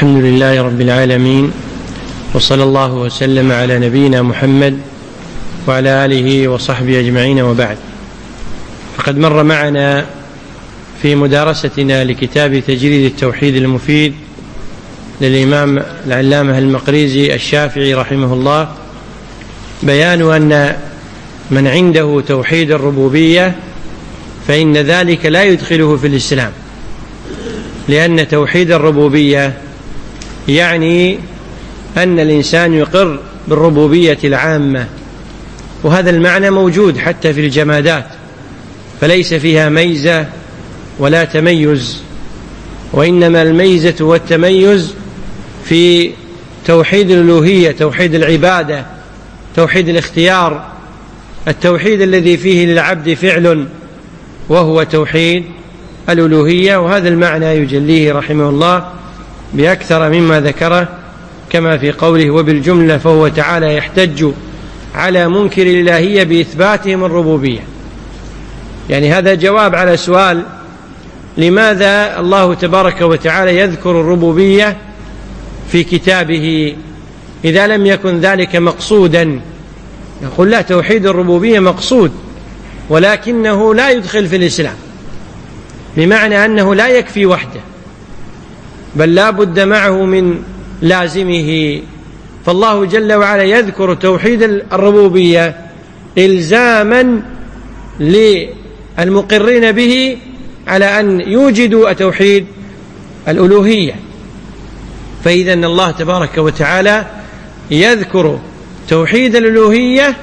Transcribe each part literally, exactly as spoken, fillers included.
الحمد لله رب العالمين، وصلى الله وسلم على نبينا محمد وعلى آله وصحبه أجمعين، وبعد. فقد مر معنا في مدارستنا لكتاب تجريد التوحيد المفيد للإمام العلامة المقريزي الشافعي رحمه الله بيان أن من عنده توحيد الربوبية فإن ذلك لا يدخله في الإسلام، لأن توحيد الربوبية يعني أن الإنسان يقر بالربوبية العامة، وهذا المعنى موجود حتى في الجمادات، فليس فيها ميزة ولا تميز، وإنما الميزة والتميز في توحيد الألوهية، توحيد العبادة، توحيد الاختيار، التوحيد الذي فيه للعبد فعل وهو توحيد الألوهية. وهذا المعنى يجليه رحمه الله بأكثر مما ذكره، كما في قوله: وبالجملة فهو تعالى يحتج على منكر الإلهية بإثباتهم الربوبية. يعني هذا جواب على سؤال: لماذا الله تبارك وتعالى يذكر الربوبية في كتابه إذا لم يكن ذلك مقصودا؟ يقول: لا، توحيد الربوبية مقصود، ولكنه لا يدخل في الإسلام، بمعنى أنه لا يكفي وحده، بل لا بد معه من لازمه. فالله جل وعلا يذكر توحيد الربوبية إلزاما للمقرين به على أن يوجدوا توحيد الألوهية. فإذا الله تبارك وتعالى يذكر توحيد الألوهية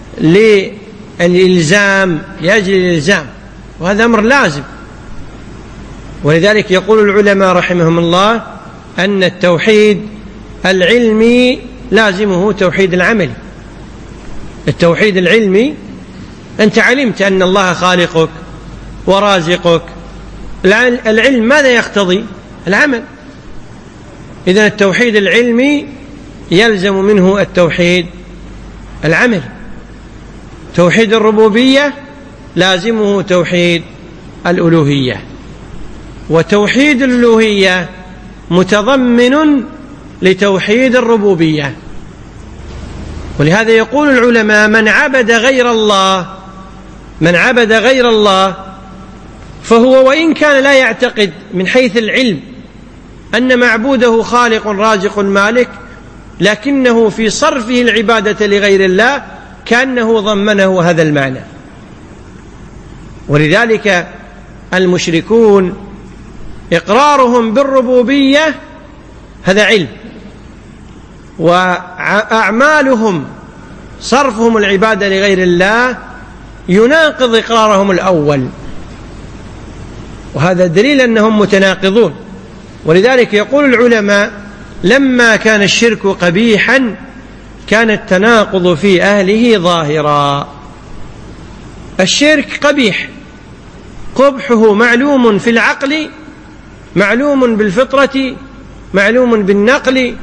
للإلزام، لأجل الإلزام، وهذا أمر لازم. ولذلك يقول العلماء رحمهم الله أن التوحيد العلمي لازمه توحيد العملي. التوحيد العلمي أنت علمت أن الله خالقك ورازقك، العلم ماذا يقتضي؟ العمل. إذن التوحيد العلمي يلزم منه التوحيد العمل. توحيد الربوبية لازمه توحيد الألوهية، وتوحيد الألوهية متضمن لتوحيد الربوبية. ولهذا يقول العلماء: من عبد غير الله من عبد غير الله فهو وإن كان لا يعتقد من حيث العلم أن معبوده خالق رازق مالك، لكنه في صرفه العبادة لغير الله كأنه ضمنه هذا المعنى. ولذلك المشركون إقرارهم بالربوبية هذا علم، وأعمالهم صرفهم العبادة لغير الله يناقض إقرارهم الأول، وهذا دليل أنهم متناقضون. ولذلك يقول العلماء: لما كان الشرك قبيحا كان التناقض في أهله ظاهرا. الشرك قبيح، قبحه معلوم في العقل، معلوم بالفطرة، معلوم بالنقل،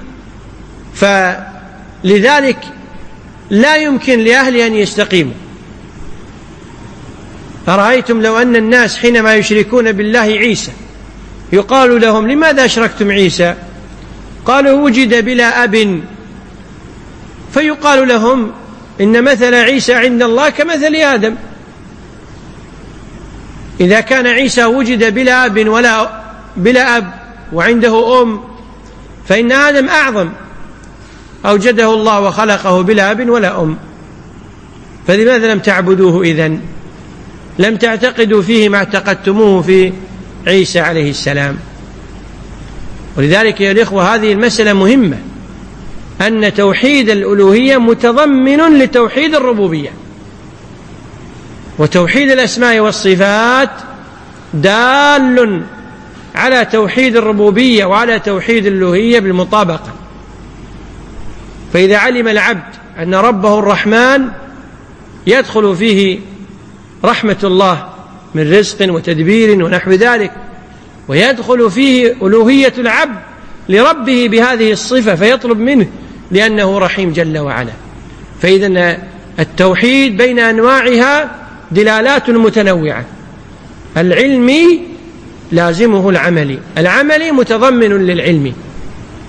فلذلك لا يمكن لأهله أن يستقيموا. أرأيتم لو أن الناس حينما يشركون بالله عيسى يقال لهم: لماذا أشركتم عيسى؟ قالوا: وجد بلا أب. فيقال لهم: إن مثل عيسى عند الله كمثل آدم. إذا كان عيسى وجد بلا أب ولا بلا أب وعنده أم، فإن آدم أعظم، أوجده الله وخلقه بلا أب ولا أم، فلماذا لم تعبدوه إذن؟ لم تعتقدوا فيه ما اعتقدتموه في عيسى عليه السلام. ولذلك يا الإخوة هذه المسألة مهمة، أن توحيد الألوهية متضمن لتوحيد الربوبية، وتوحيد الأسماء والصفات دال على توحيد الربوبية وعلى توحيد الألوهية بالمطابقة. فإذا علم العبد أن ربه الرحمن يدخل فيه رحمة الله من رزق وتدبير ونحو ذلك، ويدخل فيه ألوهية العبد لربه بهذه الصفة فيطلب منه لأنه رحيم جل وعلا. فإذا التوحيد بين أنواعها دلالات متنوعة. العلمي لازمه العملي، العملي متضمن للعلم،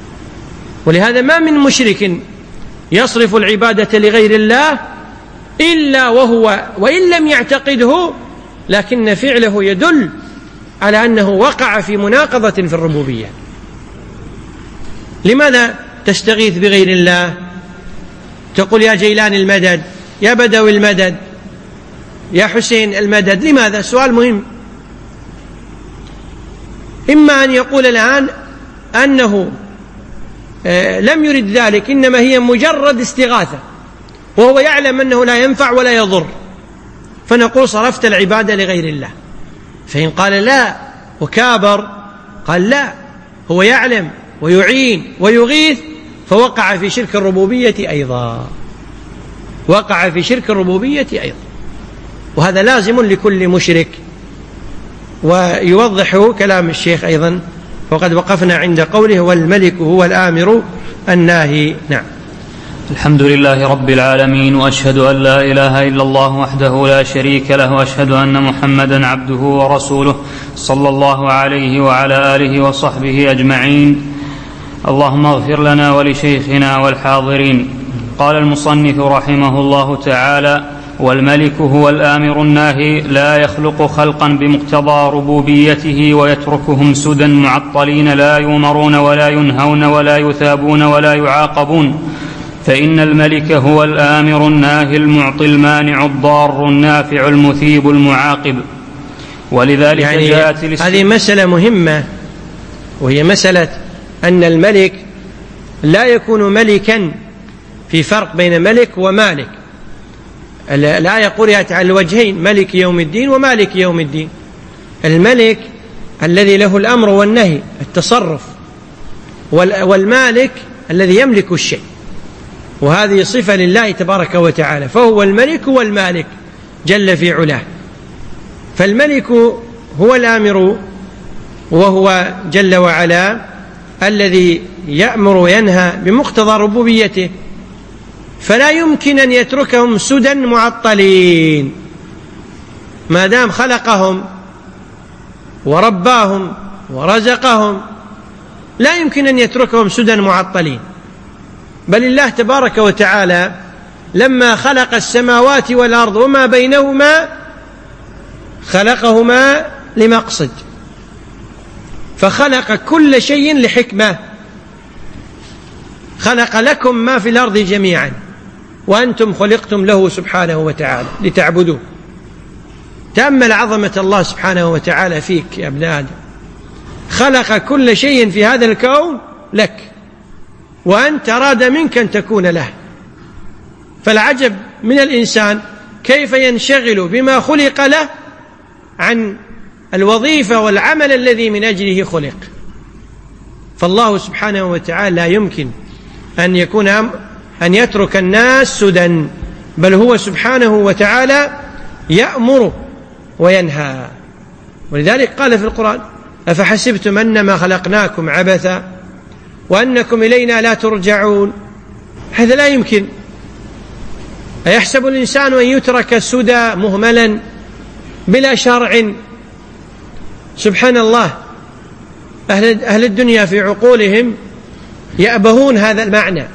ولهذا ما من مشرك يصرف العبادة لغير الله إلا وهو وإن لم يعتقده لكن فعله يدل على أنه وقع في مناقضة في الربوبية. لماذا تستغيث بغير الله؟ تقول يا جيلان المدد، يا بدوي المدد، يا حسين المدد. لماذا؟ سؤال مهم. إما أن يقول الآن أنه لم يرد ذلك، إنما هي مجرد استغاثة، وهو يعلم أنه لا ينفع ولا يضر، فنقول صرفت العبادة لغير الله. فإن قال لا وكابر، قال لا، هو يعلم ويعين ويغيث، فوقع في شرك الربوبية أيضا، وقع في شرك الربوبية أيضا، وهذا لازم لكل مشرك. ويوضح كلام الشيخ أيضا، وقد وقفنا عند قوله والملك هو الآمر الناهي. نعم. الحمد لله رب العالمين، وأشهد أن لا إله إلا الله وحده لا شريك له، وأشهد أن محمدا عبده ورسوله صلى الله عليه وعلى آله وصحبه أجمعين. اللهم اغفر لنا ولشيخنا والحاضرين. قال المصنف رحمه الله تعالى: والملك هو الآمر الناهي، لا يخلق خلقا بمقتضى ربوبيته ويتركهم سدى معطلين لا يؤمرون ولا ينهون ولا يثابون ولا يعاقبون، فإن الملك هو الآمر الناهي المعطي المانع الضار النافع المثيب المعاقب. ولذلك يعني جاءت الاست... هذه مسألة مهمة، وهي مسألة أن الملك لا يكون ملكا، في فرق بين ملك ومالك. لا يقول على الوجهين ملك يوم الدين ومالك يوم الدين. الملك الذي له الأمر والنهي، التصرف، والمالك الذي يملك الشيء، وهذه صفة لله تبارك وتعالى، فهو الملك والمالك جل في علاه. فالملك هو الآمر، وهو جل وعلا الذي يأمر وينهى بمقتضى ربوبيته، فلا يمكن أن يتركهم سدى معطلين، ما دام خلقهم ورباهم ورزقهم، لا يمكن أن يتركهم سدى معطلين. بل الله تبارك وتعالى لما خلق السماوات والأرض وما بينهما خلقهما لمقصد، فخلق كل شيء لحكمة. خلق لكم ما في الأرض جميعا، وأنتم خلقتم له سبحانه وتعالى لتعبدوه. تأمل عظمة الله سبحانه وتعالى فيك يا ابن آدم، خلق كل شيء في هذا الكون لك، وأنت أراد منك أن تكون له. فالعجب من الإنسان كيف ينشغل بما خلق له عن الوظيفة والعمل الذي من أجله خلق. فالله سبحانه وتعالى لا يمكن أن يكون أن يترك الناس سدى، بل هو سبحانه وتعالى يأمر وينهى. ولذلك قال في القرآن: أفحسبتم أنما خلقناكم عبثا وأنكم إلينا لا ترجعون. هذا لا يمكن. أيحسب الإنسان أن يترك سدى مهملا بلا شرع؟ سبحان الله، أهل, أهل الدنيا في عقولهم يأبهون هذا المعنى،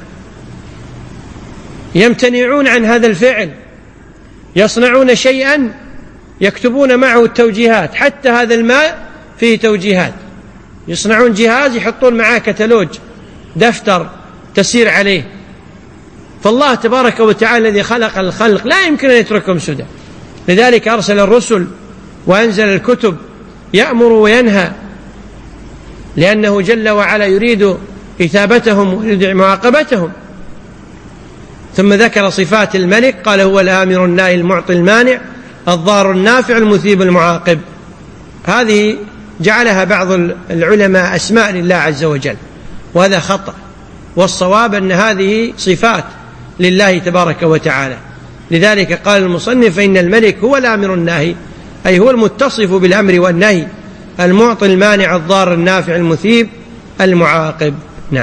يمتنعون عن هذا الفعل، يصنعون شيئا يكتبون معه التوجيهات. حتى هذا الماء فيه توجيهات، يصنعون جهاز يحطون معاه كتالوج، دفتر تسير عليه. فالله تبارك وتعالى الذي خلق الخلق لا يمكن أن يتركهم سدى، لذلك أرسل الرسل وأنزل الكتب يأمر وينهى، لأنه جل وعلا يريد إثابتهم ويريد معاقبتهم. ثم ذكر صفات الملك، قال: هو الآمر الناهي المعطي المانع الضار النافع المثيب المعاقب. هذه جعلها بعض العلماء أسماء لله عز وجل، وهذا خطأ، والصواب أن هذه صفات لله تبارك وتعالى. لذلك قال المصنف: فإن الملك هو الآمر الناهي، أي هو المتصف بالأمر والنهي، المعطي المانع الضار النافع المثيب المعاقب. نعم.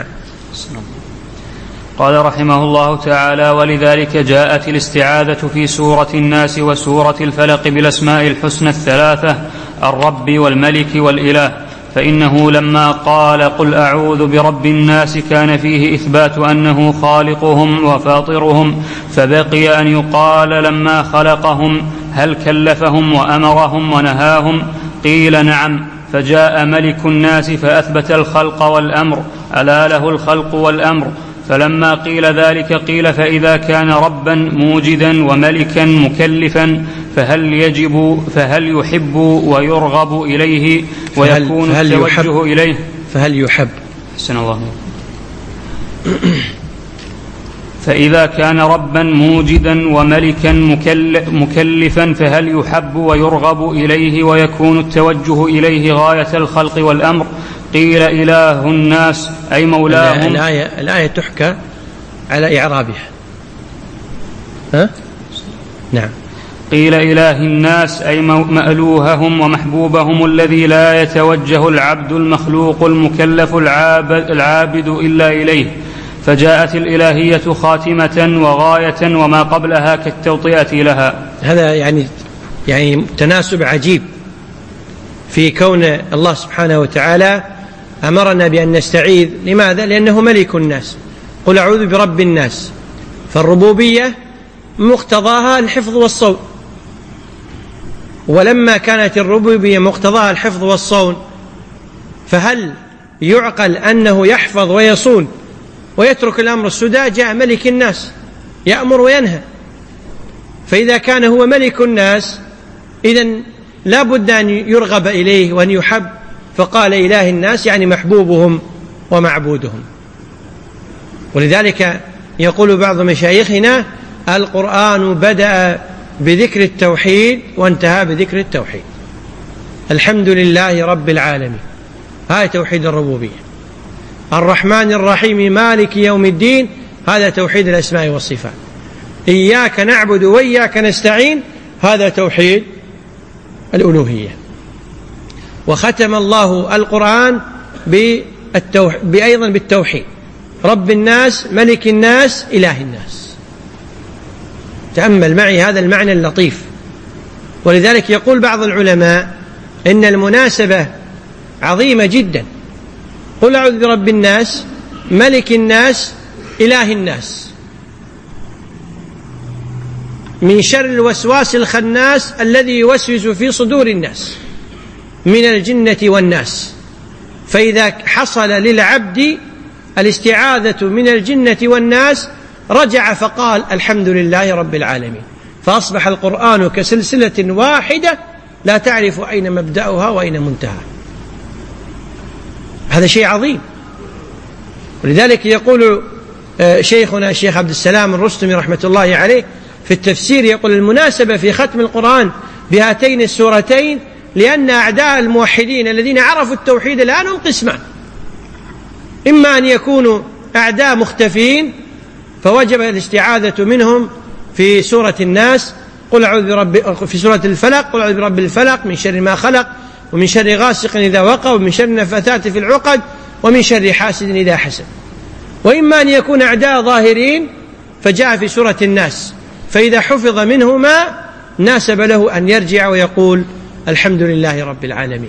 قال رحمه الله تعالى: ولذلك جاءت الاستعاذة في سورة الناس وسورة الفلق بالأسماء الحسنى الثلاثة: الرب والملك والإله، فإنه لما قال قل أعوذ برب الناس كان فيه إثبات أنه خالقهم وفاطرهم، فبقي أن يقال لما خلقهم هل كلفهم وأمرهم ونهاهم؟ قيل نعم، فجاء ملك الناس فأثبت الخلق والأمر، ألا له الخلق والأمر. فلما قيل ذلك قيل فإذا كان ربا موجدا وملكا مكلفا فهل يجب فهل يحب ويرغب إليه ويكون فهل التوجه إليه؟ فهل يحب حسن الله. فإذا كان ربا موجدا وملكا مكلفا فهل يحب ويرغب إليه ويكون التوجه إليه غاية الخلق والأمر؟ قيل إله الناس أي مولاهم. الآية, الآية تحكى على إعرابها. ها؟ نعم. قيل إله الناس أي مألوههم ومحبوبهم الذي لا يتوجه العبد المخلوق المكلف العابد, العابد إلا إليه، فجاءت الإلهية خاتمة وغاية وما قبلها كالتوطئة لها. هذا يعني يعني تناسب عجيب في كون الله سبحانه وتعالى أمرنا بأن نستعيذ. لماذا؟ لأنه ملك الناس. قل أعوذ برب الناس، فالربوبية مقتضاها الحفظ والصون، ولما كانت الربوبية مقتضاها الحفظ والصون فهل يعقل أنه يحفظ ويصون ويترك الأمر السدى؟ جاء ملك الناس يأمر وينهى، فإذا كان هو ملك الناس إذن لا بد أن يرغب إليه وأن يحب، فقال إله الناس يعني محبوبهم ومعبودهم. ولذلك يقول بعض مشايخنا القرآن بدأ بذكر التوحيد وانتهى بذكر التوحيد. الحمد لله رب العالمين، هذا توحيد الربوبية. الرحمن الرحيم مالك يوم الدين، هذا توحيد الأسماء والصفات. إياك نعبد وإياك نستعين، هذا توحيد الألوهية. وختم الله القرآن بالتوح... بأيضا بالتوحيد، رب الناس ملك الناس إله الناس. تأمل معي هذا المعنى اللطيف. ولذلك يقول بعض العلماء إن المناسبة عظيمة جدا. قل أعوذ برب الناس ملك الناس إله الناس من شر الوسواس الخناس الذي يوسوس في صدور الناس من الجنة والناس. فإذا حصل للعبد الاستعاذة من الجنة والناس رجع فقال الحمد لله رب العالمين، فأصبح القرآن كسلسلة واحدة لا تعرف أين مبدأها وأين منتهى. هذا شيء عظيم. ولذلك يقول شيخنا الشيخ عبد السلام الرستمي رحمة الله عليه في التفسير، يقول المناسبة في ختم القرآن بهاتين السورتين لأن أعداء الموحدين الذين عرفوا التوحيد الآن هم قسمان: إما أن يكونوا أعداء مختفين فوجب الاستعاذة منهم في سورة الناس، قل أعوذ برب، في سورة الفلق قل أعوذ برب الفلق من شر ما خلق ومن شر غاسق إذا وقب ومن شر النفاثات في العقد ومن شر حاسد إذا حسد. وإما أن يكون أعداء ظاهرين فجاء في سورة الناس، فإذا حفظ منهما ناسب له أن يرجع ويقول الحمد لله رب العالمين.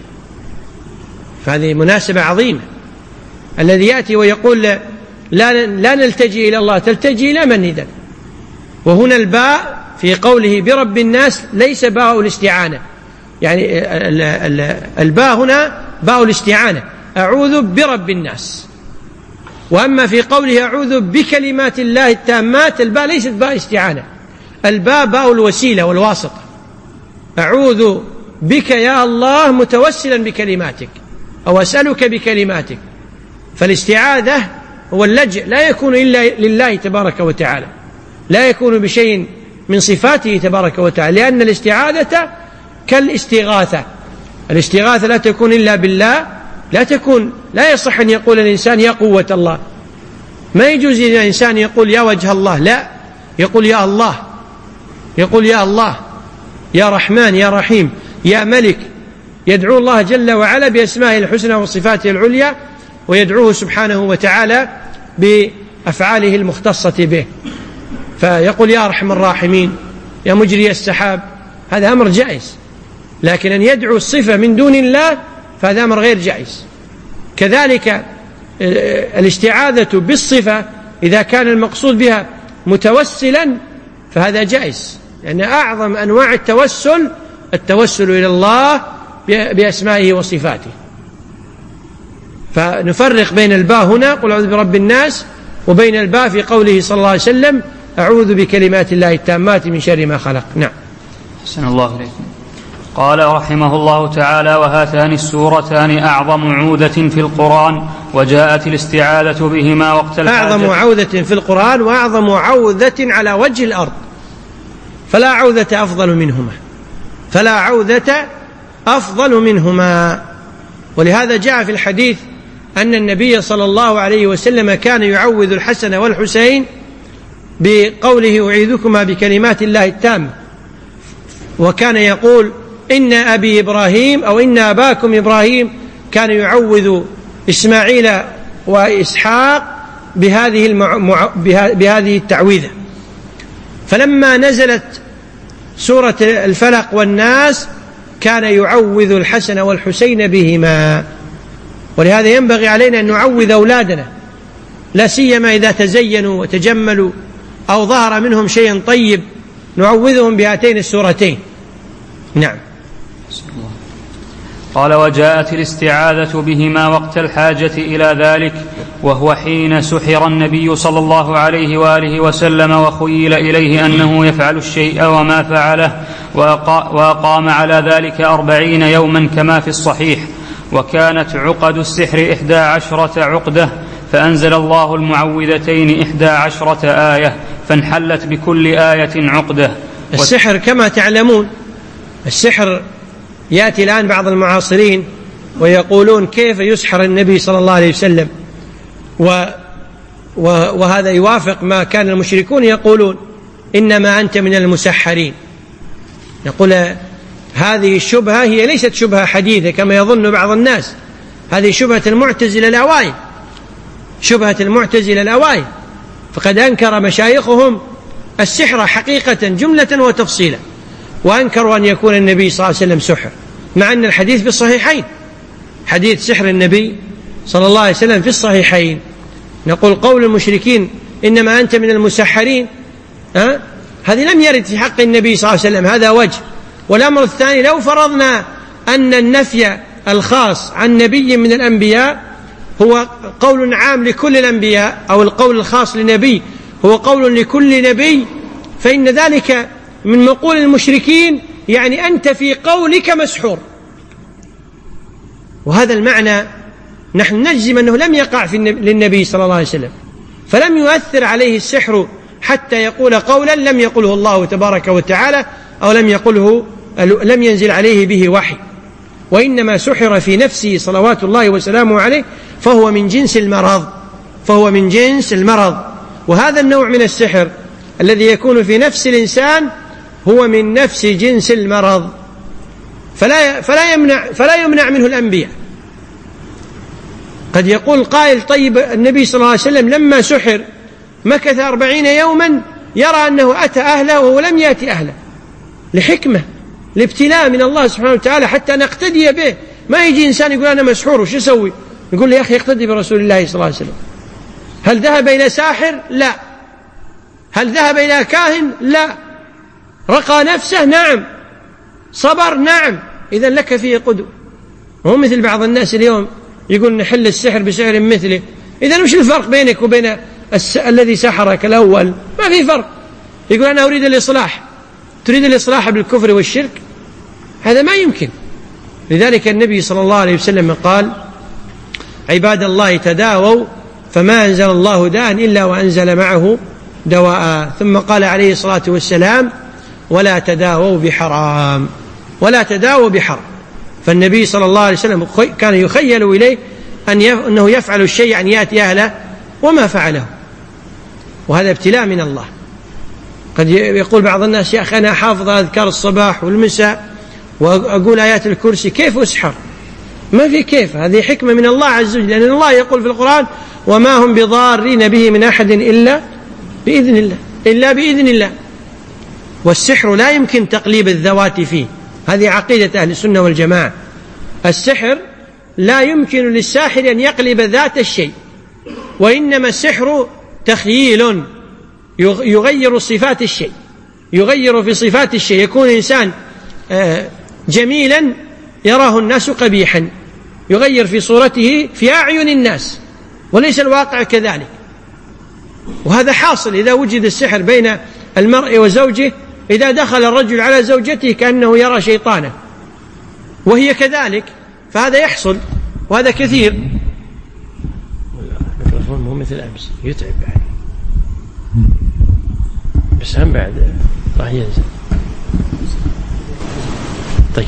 فهذه مناسبة عظيمة. الذي يأتي ويقول لا, لا نلتجي إلى الله، تلتجي إلى من إذن؟ وهنا الباء في قوله برب الناس ليس باء الاستعانة، يعني الباء هنا باء الاستعانة، أعوذ برب الناس. وأما في قوله أعوذ بكلمات الله التامات، الباء ليست باء استعانة، الباء باء الوسيلة والواسطة. أعوذ بك يا الله متوسلا بكلماتك، أو أسألك بكلماتك. فالاستعاذة هو اللجأ، لا يكون إلا لله تبارك وتعالى، لا يكون بشيء من صفاته تبارك وتعالى، لأن الاستعاذة كالاستغاثة. الاستغاثة لا تكون إلا بالله، لا تكون لا يصح أن يقول الإنسان يا قوة الله، ما يجوز الإنسان يقول يا وجه الله، لا، يقول يا الله، يقول يا الله، يا رحمن، يا رحيم، يا ملك. يدعو الله جل وعلا بأسمائه الحسنى وصفاته العليا، ويدعوه سبحانه وتعالى بأفعاله المختصة به. فيقول يا أرحم الراحمين، يا مجري السحاب، هذا أمر جائز. لكن أن يدعو الصفة من دون الله فهذا أمر غير جائز. كذلك الاستعاذة بالصفة إذا كان المقصود بها متوسلا فهذا جائز، لأن يعني أعظم أنواع التوسل التوسل إلى الله بأسمائه وصفاته. فنفرق بين الباء هنا قل أعوذ برب الناس وبين الباء في قوله صلى الله عليه وسلم أعوذ بكلمات الله التامات من شر ما خلق. نعم. أحسن الله إليكم. قال رحمه الله تعالى: وهاتان السورتان أعظم عودة في القرآن، وجاءت الاستعاذة بهما وقت الحاجة. أعظم عودة في القرآن وأعظم عودة على وجه الأرض، فلا عودة أفضل منهما، فلا عودة أفضل منهما. ولهذا جاء في الحديث أن النبي صلى الله عليه وسلم كان يعوذ الحسن والحسين بقوله أعيذكما بكلمات الله التامة، وكان يقول إن أبي إبراهيم أو إن أباكم إبراهيم كان يعوذ إسماعيل وإسحاق بهذه, المع... بهذه التعويذة. فلما نزلت سورة الفلق والناس كان يعوذ الحسن والحسين بهما. ولهذا ينبغي علينا أن نعوذ أولادنا، لا سيما إذا تزينوا وتجملوا أو ظهر منهم شيء طيب، نعوذهم بهاتين السورتين. نعم. قال: وجاءت الاستعاذة بهما وقت الحاجة إلى ذلك، وهو حين سحر النبي صلى الله عليه وآله وسلم وخيل إليه أنه يفعل الشيء وما فعله، وأقام على ذلك أربعين يوما كما في الصحيح. وكانت عقد السحر إحدى عشرة عقدة، فأنزل الله المعوذتين إحدى عشرة آية، فانحلت بكل آية عقدة. السحر كما تعلمون، السحر يأتي الآن بعض المعاصرين ويقولون كيف يسحر النبي صلى الله عليه وسلم، و وهذا يوافق ما كان المشركون يقولون إنما أنت من المسحرين. نقول هذه الشبهة هي ليست شبهة حديثة كما يظن بعض الناس، هذه شبهة المعتزلة الأوائل، شبهة المعتزلة الأوائل، فقد أنكر مشايخهم السحر حقيقة جملة وتفصيلا، وأنكروا أن يكون النبي صلى الله عليه وسلم سحر، مع أن الحديث في الصحيحين، حديث سحر النبي صلى الله عليه وسلم في الصحيحين. نقول قول المشركين إنما أنت من المسحرين، أه؟ هذه لم يرد في حق النبي صلى الله عليه وسلم، هذا وجه. والأمر الثاني، لو فرضنا أن النفي الخاص عن نبي من الأنبياء هو قول عام لكل الأنبياء، أو القول الخاص لنبي هو قول لكل نبي، فإن ذلك من مقول المشركين، يعني أنت في قولك مسحور. وهذا المعنى نحن نجزم أنه لم يقع في للنبي صلى الله عليه وسلم، فلم يؤثر عليه السحر حتى يقول قولا لم يقله الله تبارك وتعالى، أو لم يقله لم ينزل عليه به وحي، وإنما سحر في نفسه صلوات الله وسلامه عليه، فهو من جنس المرض، فهو من جنس المرض. وهذا النوع من السحر الذي يكون في نفس الإنسان هو من نفس جنس المرض، فلا فلا يمنع فلا يمنع منه الأنبياء. قد يقول قائل طيب النبي صلى الله عليه وسلم لما سحر مكث أربعين يوما يرى أنه أتى أهله وهو لم يأتي أهله، لحكمة، لابتلاء من الله سبحانه وتعالى حتى نقتدي به. ما يجي إنسان يقول أنا مسحور وش يسوي؟ يقول لي يا أخي اقتدي برسول الله صلى الله عليه وسلم. هل ذهب إلى ساحر؟ لا. هل ذهب إلى كاهن؟ لا. رقى نفسه؟ نعم. صبر؟ نعم. إذن لك فيه قدوة. وهو مثل بعض الناس اليوم يقول نحل السحر بسحر مثله. إذن وش الفرق بينك وبين الس... الذي سحرك الأول؟ ما في فرق. يقول أنا أريد الإصلاح، تريد الإصلاح بالكفر والشرك؟ هذا ما يمكن. لذلك النبي صلى الله عليه وسلم قال عباد الله تداووا فما أنزل الله داء إلا وأنزل معه دواء. ثم قال عليه الصلاة والسلام ولا تداووا بحرام، ولا تداووا بحرام. فالنبي صلى الله عليه وسلم كان يخيل إليه أن أنه يفعل الشيء أن يأتي أهله وما فعله، وهذا ابتلاء من الله. قد يقول بعض الناس يا أخي أنا حافظ أذكار الصباح والمساء وأقول آيات الكرسي، كيف أسحر؟ ما في كيف، هذه حكمة من الله عز وجل، لأن الله يقول في القرآن وما هم بضارين به من أحد إلا بإذن الله، إلا بإذن الله. والسحر لا يمكن تقليب الذوات فيه، هذه عقيدة أهل السنة والجماعة. السحر لا يمكن للساحر أن يقلب ذات الشيء، وإنما السحر تخييل يغير صفات الشيء، يغير في صفات الشيء. يكون إنسان جميلا يراه الناس قبيحا، يغير في صورته في أعين الناس، وليس الواقع كذلك. وهذا حاصل إذا وجد السحر بين المرء وزوجه، إذا دخل الرجل على زوجته كأنه يرى شيطانا وهي كذلك، فهذا يحصل وهذا كثير. الميكروفون مو مثل أمس، يتعب بعد، بس هم بعد راح ينزل. طيب،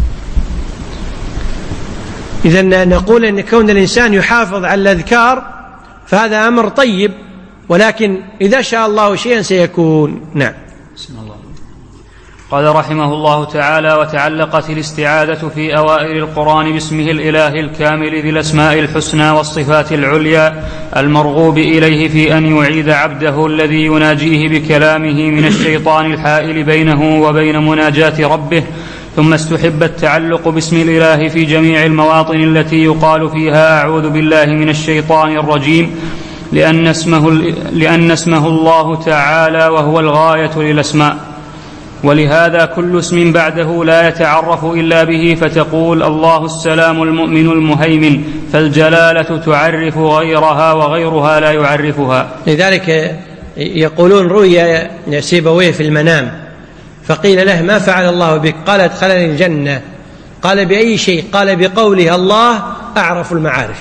إذن نقول أن كون الإنسان يحافظ على الأذكار فهذا أمر طيب، ولكن إذا شاء الله شيئا سيكون. نعم. بسم الله. قال رحمه الله تعالى: وتعلقت الاستعاذة في أوائل القرآن باسمه الإله الكامل ذي الأسماء الحسنى والصفات العليا المرغوب إليه في أن يعيذ عبده الذي يناجيه بكلامه من الشيطان الحائل بينه وبين مناجاة ربه. ثم استحب التعلق باسم الإله في جميع المواطن التي يقال فيها أعوذ بالله من الشيطان الرجيم، لأن اسمه, لأن اسمه الله تعالى وهو الغاية للأسماء. ولهذا كل اسم بعده لا يتعرف إلا به، فتقول الله السلام المؤمن المهيمن، فالجلالة تعرف غيرها وغيرها لا يعرفها. لذلك يقولون رؤيا سيبويه في المنام فقيل له: ما فعل الله بك؟ قال: ادخلني الجنة. قال: بأي شيء؟ قال: بقوله الله أعرف المعارف.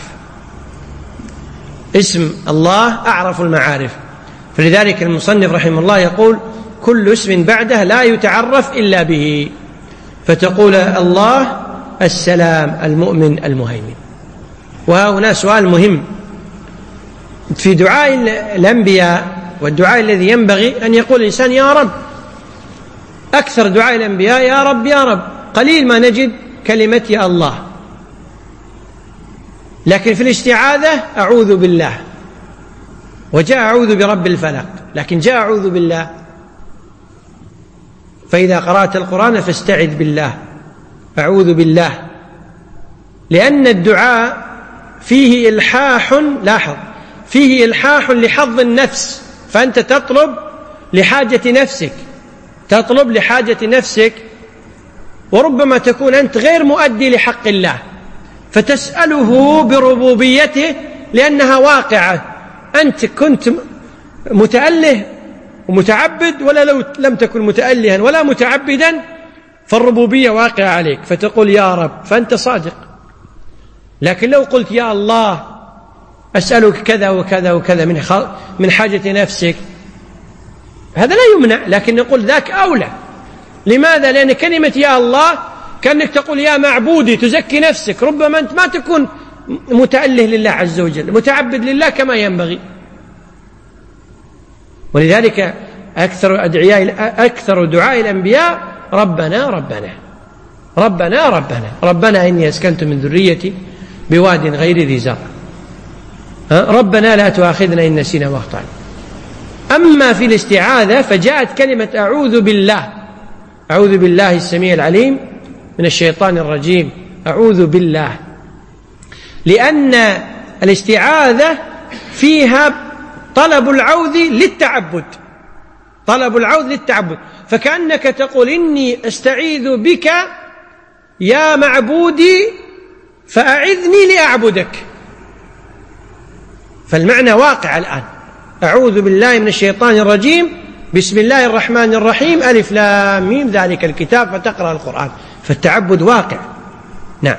اسم الله أعرف المعارف. فلذلك المصنف رحمه الله يقول: كل اسم بعده لا يتعرف إلا به، فتقول الله السلام المؤمن المهيمن. وهنا سؤال مهم في دعاء الأنبياء والدعاء الذي ينبغي أن يقول الإنسان يا رب. أكثر دعاء الأنبياء يا رب يا رب، قليل ما نجد كلمة يا الله. لكن في الاستعاذة أعوذ بالله، وجاء أعوذ برب الفلق، لكن جاء أعوذ بالله. فإذا قرأت القرآن فاستعذ بالله، أعوذ بالله، لأن الدعاء فيه إلحاح، لاحظ، فيه إلحاح لحظ النفس، فأنت تطلب لحاجة نفسك، تطلب لحاجة نفسك، وربما تكون أنت غير مؤدي لحق الله، فتسأله بربوبيته لأنها واقعة. أنت كنت متأله ومتعبد، ولا لو لم تكن متألها ولا متعبدا فالربوبية واقعة عليك، فتقول يا رب، فأنت صادق. لكن لو قلت يا الله أسألك كذا وكذا وكذا من من حاجة نفسك، هذا لا يمنع، لكن نقول ذاك أولى. لماذا؟ لأن كلمة يا الله كأنك تقول يا معبودي، تزكي نفسك. ربما أنت ما تكون متأله لله عز وجل، متعبد لله كما ينبغي. ولذلك أكثر أدعياء أكثر دعاء الأنبياء ربنا ربنا ربنا ربنا ربنا إني أسكنت من ذريتي بواد غير ذي زرع، ربنا لا تؤاخذنا إن نسينا واخطأنا. أما في الاستعاذة فجاءت كلمة أعوذ بالله، أعوذ بالله السميع العليم من الشيطان الرجيم، أعوذ بالله، لأن الاستعاذة فيها طلب العوذ للتعبد، طلب العوذ للتعبد، فكأنك تقول إني أستعيذ بك يا معبودي فأعذني لأعبدك. فالمعنى واقع الآن، أعوذ بالله من الشيطان الرجيم، بسم الله الرحمن الرحيم، ألف لام ميم، ذلك الكتاب، فتقرأ القرآن، فالتعبد واقع. نعم.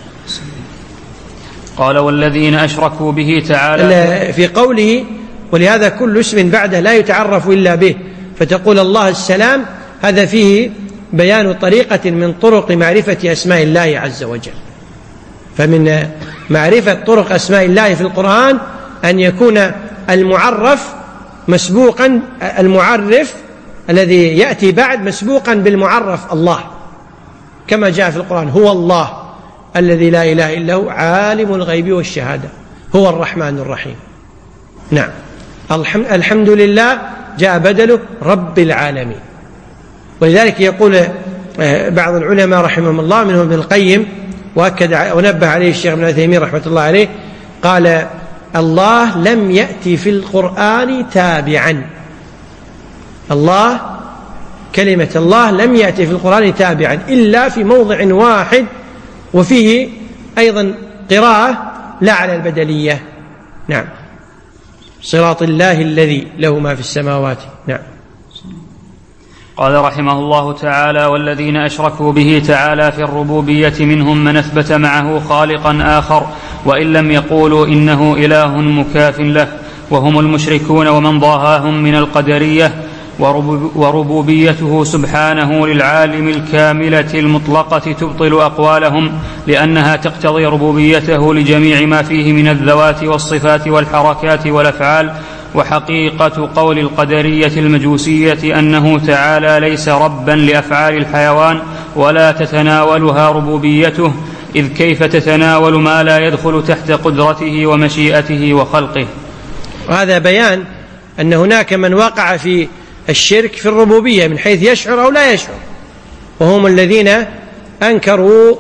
قال والذين أشركوا به تعالى في قوله ولهذا كل اسم بعده لا يتعرف إلا به، فتقول الله السلام، هذا فيه بيان طريقة من طرق معرفة أسماء الله عز وجل. فمن معرفة طرق أسماء الله في القرآن أن يكون المعرف مسبوقا، المعرف الذي يأتي بعد مسبوقا بالمعرف الله، كما جاء في القرآن هو الله الذي لا إله إلا هو عالم الغيب والشهادة، هو الرحمن الرحيم. نعم. الحمد لله جاء بدله رب العالمين. ولذلك يقول بعض العلماء رحمهم الله منهم ابن القيم وأكد ونبه عليه الشيخ ابن عثيمين رحمة الله عليه، قال: الله لم يأتي في القرآن تابعا. الله كلمة الله لم يأتي في القرآن تابعا إلا في موضع واحد، وفيه أيضا قراءة لا على البدلية. نعم. صراط الله الذي له ما في السماوات. نعم. قال رحمه الله تعالى: والذين أشركوا به تعالى في الربوبية منهم من أثبت معه خالقا آخر وإن لم يقولوا إنه إله مكاف له، وهم المشركون ومن ضاهاهم من القدرية. وربوبيته سبحانه للعالم الكاملة المطلقة تبطل أقوالهم، لأنها تقتضي ربوبيته لجميع ما فيه من الذوات والصفات والحركات والأفعال. وحقيقة قول القدرية المجوسية أنه تعالى ليس ربا لأفعال الحيوان ولا تتناولها ربوبيته، إذ كيف تتناول ما لا يدخل تحت قدرته ومشيئته وخلقه. وهذا بيان أن هناك من وقع في الشرك في الربوبية من حيث يشعر أو لا يشعر، وهم الذين أنكروا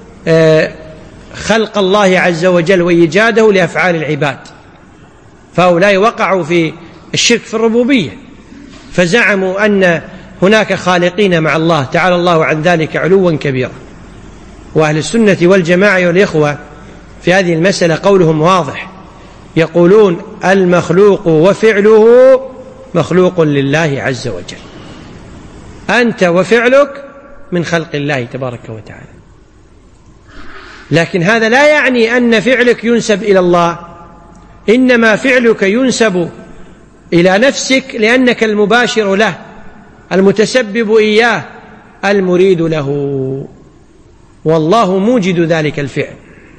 خلق الله عز وجل وإيجاده لأفعال العباد، فهؤلاء وقعوا في الشرك في الربوبية، فزعموا أن هناك خالقين مع الله، تعالى الله عن ذلك علوا كبيرا. وأهل السنة والجماعة والإخوة في هذه المسألة قولهم واضح، يقولون المخلوق وفعله مخلوق لله عز وجل، أنت وفعلك من خلق الله تبارك وتعالى. لكن هذا لا يعني أن فعلك ينسب إلى الله، إنما فعلك ينسب إلى نفسك لأنك المباشر له، المتسبب إياه، المريد له، والله موجد ذلك الفعل.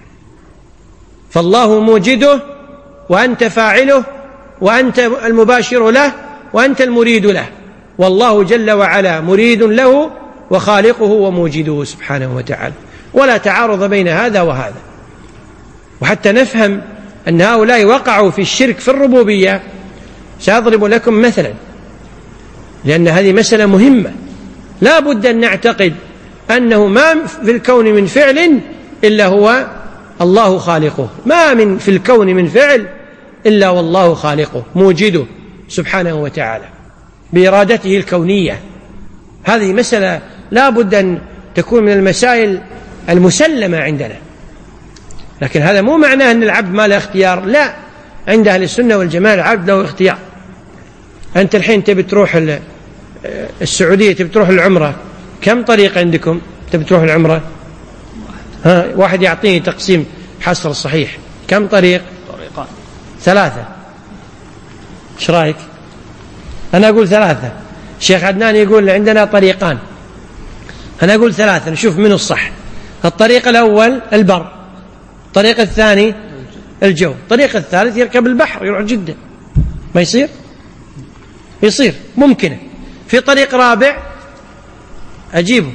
فالله موجده وأنت فاعله، وأنت المباشر له، وأنت المريد له، والله جل وعلا مريد له وخالقه وموجده سبحانه وتعالى، ولا تعارض بين هذا وهذا. وحتى نفهم أن هؤلاء وقعوا في الشرك في الربوبية سأضرب لكم مثلا، لأن هذه مسألة مهمة، لا بد أن نعتقد أنه ما في الكون من فعل إلا هو الله خالقه، ما من في الكون من فعل إلا والله خالقه موجده سبحانه وتعالى بإرادته الكونية. هذه مسألة لا بد أن تكون من المسائل المسلمة عندنا. لكن هذا مو معناه أن العبد ما له اختيار، لا، عند أهل السنة والجماعة العبد له اختيار. أنت الحين تبي تروح السعودية، تبي تروح العمرة، كم طريق عندكم تبي تروح العمرة؟ ها، واحد يعطيني تقسيم حصر صحيح، كم طريق؟ طريقان. ثلاثة. ايش رايك؟ أنا أقول ثلاثة، الشيخ عدنان يقول عندنا طريقان، أنا أقول ثلاثة، نشوف منه الصح. الطريق الأول البر، الطريق الثاني الجو، الطريق الثالث يركب البحر يروح جدة. ما يصير؟ يصير، ممكنة. في طريق رابع أجيبه.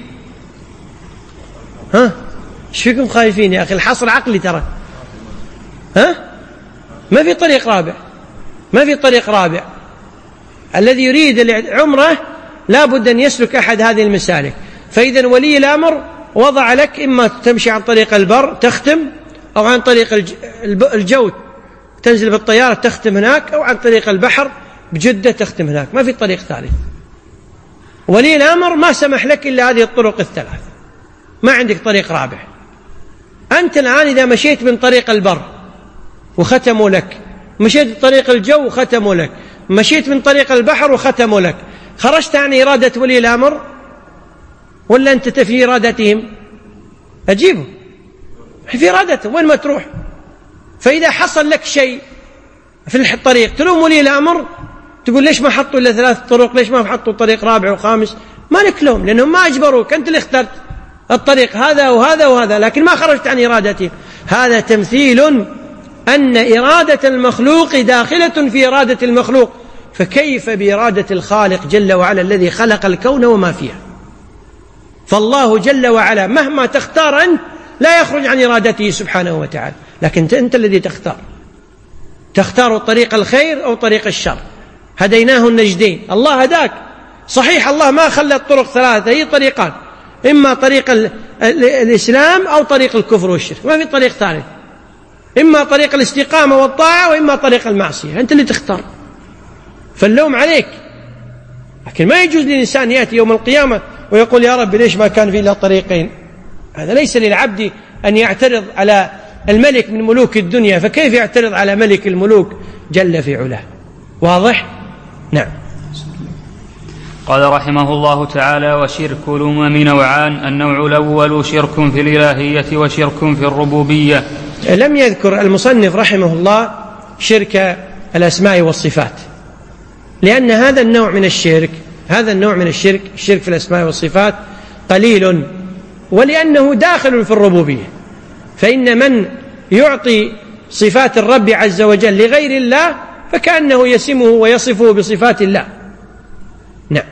ها؟ ايش فيكم خايفين يا أخي؟ الحصر عقلي ترى. ها؟ ما في طريق رابع، ما في طريق رابع. الذي يريد العمرة لا بد أن يسلك أحد هذه المسالك. فإذا ولي الأمر وضع لك إما تمشي عن طريق البر تختم، أو عن طريق الجو تنزل بالطيارة تختم هناك، أو عن طريق البحر بجدة تختم هناك، ما في طريق ثالث. ولي الأمر ما سمح لك إلا هذه الطرق الثلاث، ما عندك طريق رابع. أنت الآن إذا مشيت من طريق البر وختموا لك، مشيت طريق الجو وختموا لك، مشيت من طريق البحر وختموا لك، خرجت عن إرادة ولي الأمر ولا أنت في إرادتهم؟ أجيبه في إرادته، وين ما تروح. فإذا حصل لك شيء في الطريق تلوم ولي الأمر، تقول ليش ما حطوا إلا ثلاث طرق، ليش ما حطوا طريق رابع وخامس؟ ما لك لوم، لأنهم ما أجبروك، أنت اللي اخترت الطريق هذا وهذا وهذا، لكن ما خرجت عن إرادتهم. هذا تمثيل أن إرادة المخلوق داخلة في إرادة المخلوق، فكيف بإرادة الخالق جل وعلا الذي خلق الكون وما فيه؟ فالله جل وعلا مهما تختار أنت لا يخرج عن إرادته سبحانه وتعالى، لكن أنت الذي تختار، تختار طريق الخير أو طريق الشر. هديناه النجدين، الله هداك صحيح، الله ما خلى الطرق ثلاثة، هي طريقان، إما طريق الإسلام أو طريق الكفر والشرك، ما في طريق ثالث، إما طريق الاستقامة والطاعة وإما طريق المعصية، أنت اللي تختار، فاللوم عليك. لكن ما يجوز للإنسان يأتي يوم القيامة ويقول يا رب ليش ما كان في إلا طريقين. هذا ليس للعبد أن يعترض على الملك من ملوك الدنيا، فكيف يعترض على ملك الملوك جل في علاه؟ واضح؟ نعم. قال رحمه الله تعالى: وشرك الأمم نوعان، النوع الأول شرك في الإلهية وشرك في الربوبية. لم يذكر المصنف رحمه الله شرك الأسماء والصفات، لأن هذا النوع من الشرك هذا النوع من الشرك الشرك في الأسماء والصفات قليل، ولأنه داخل في الربوبية. فإن من يعطي صفات الرب عز وجل لغير الله فكأنه يسمه ويصفه بصفات الله. نعم.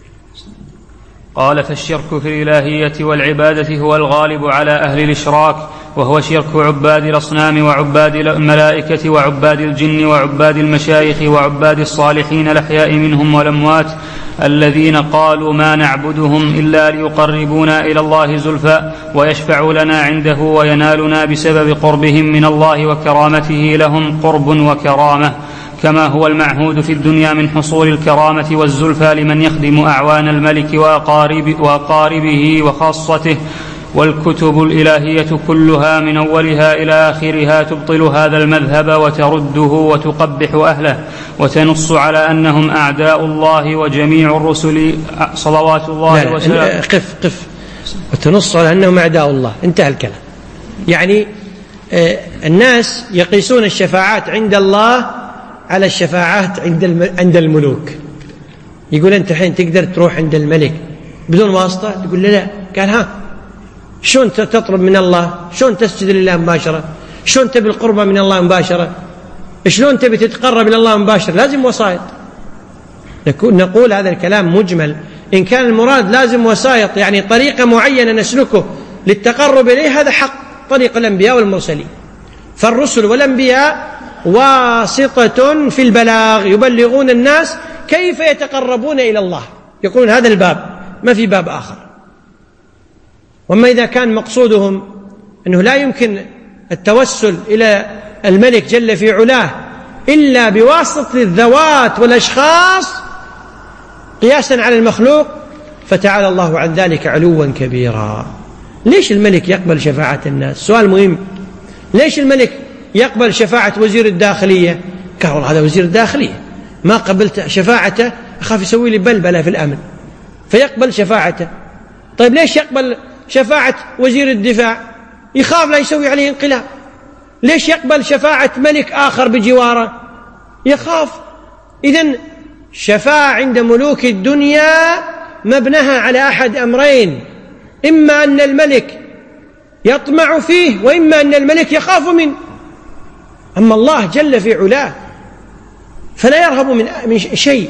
قال: فالشرك في الإلهية والعبادة هو الغالب على أهل الإشراك، وهو شرك عباد الأصنام وعباد الملائكة وعباد الجن وعباد المشايخ وعباد الصالحين الأحياء منهم والأموات، الذين قالوا ما نعبدهم إلا ليقربونا إلى الله زلفى ويشفعوا لنا عنده وينالنا بسبب قربهم من الله وكرامته لهم قرب وكرامة، كما هو المعهود في الدنيا من حصول الكرامة والزلفى لمن يخدم أعوان الملك وأقارب وأقاربه وخاصته. والكتب الإلهية كلها من أولها إلى آخرها تبطل هذا المذهب وترده وتقبح أهله، وتنص على أنهم أعداء الله وجميع الرسل صلوات الله وسلامه. قف قف وتنص على أنهم أعداء الله، انتهى الكلام. يعني الناس يقيسون الشفاعات عند الله على الشفاعات عند عند الملوك. يقول أنت حين تقدر تروح عند الملك بدون واسطة؟ تقول لا لا. قال ها شلون تطلب من الله؟ شلون تسجد لله مباشرة؟ شلون تبي القربة من الله مباشرة؟ شلون تبي تتقرب إلى الله مباشرة؟ لازم وسائط. نقول هذا الكلام مجمل. إن كان المراد لازم وسائط يعني طريقة معينة نسلكه للتقرب إليه، هذا حق طريق الأنبياء والمرسلين. فالرسل والأنبياء واسطة في البلاغ، يبلغون الناس كيف يتقربون إلى الله، يقولون هذا الباب، ما في باب آخر. وما إذا كان مقصودهم أنه لا يمكن التوسل إلى الملك جل في علاه إلا بواسطة الذوات والأشخاص قياسا على المخلوق، فتعالى الله عن ذلك علوا كبيرا. ليش الملك يقبل شفاعة الناس؟ سؤال مهم. ليش الملك يقبل شفاعة وزير الداخلية؟ قال والله هذا وزير الداخلية، ما قبلت شفاعته أخاف يسوي لي بلبلة في الأمن، فيقبل شفاعته. طيب ليش يقبل شفاعة وزير الدفاع؟ يخاف لا يسوي عليه انقلاب. ليش يقبل شفاعة ملك آخر بجواره؟ يخاف. إذن شفاعة عند ملوك الدنيا مبنها على أحد أمرين: إما أن الملك يطمع فيه، وإما أن الملك يخاف منه. أما الله جل في علاه فلا يرهب من شيء.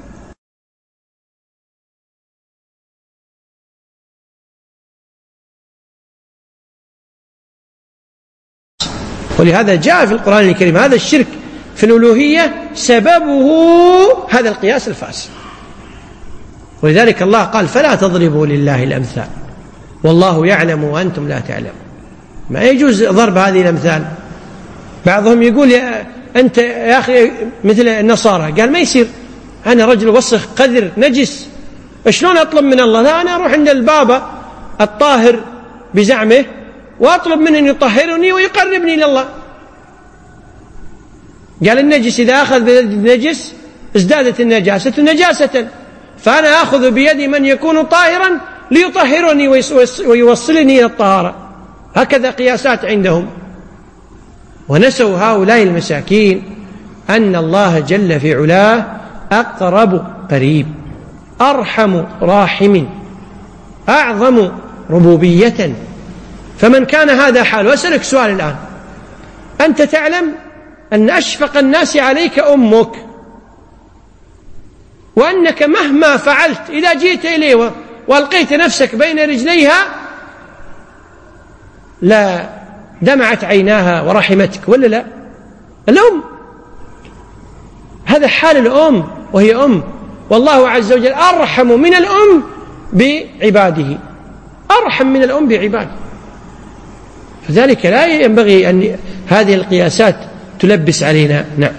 ولهذا جاء في القرآن الكريم هذا الشرك في الألوهية سببه هذا القياس الفاسد. ولذلك الله قال: فلا تضربوا لله الأمثال والله يعلم وأنتم لا تعلمون. ما يجوز ضرب هذه الأمثال. بعضهم يقول يا أنت يا أخي مثل النصارى، قال ما يصير، أنا رجل وسخ قذر نجس، شلون أطلب من الله؟ لا، أنا أروح عند البابا الطاهر بزعمه وأطلب منه أن يطهرني ويقربني إلى الله. قال النجس إذا أخذ بيد النجس ازدادت النجاسة نجاسة، فأنا أخذ بيد من يكون طاهرا ليطهرني ويوصلني إلى الطهارة. هكذا قياسات عندهم. ونسوا هؤلاء المساكين أن الله جل في علاه أقرب قريب، أرحم راحم، أعظم ربوبية. فمن كان هذا حاله، وأسألك سؤال الآن: أنت تعلم أن أشفق الناس عليك أمك، وأنك مهما فعلت إذا جئت إليه وألقيت نفسك بين رجليها لا دمعت عيناها ورحمتك، ولا لا؟ الأم، هذا حال الأم وهي أم، والله عز وجل أرحم من الأم بعباده. أرحم من الأم بعباده. فذلك لا ينبغي أن هذه القياسات تلبس علينا. نعم.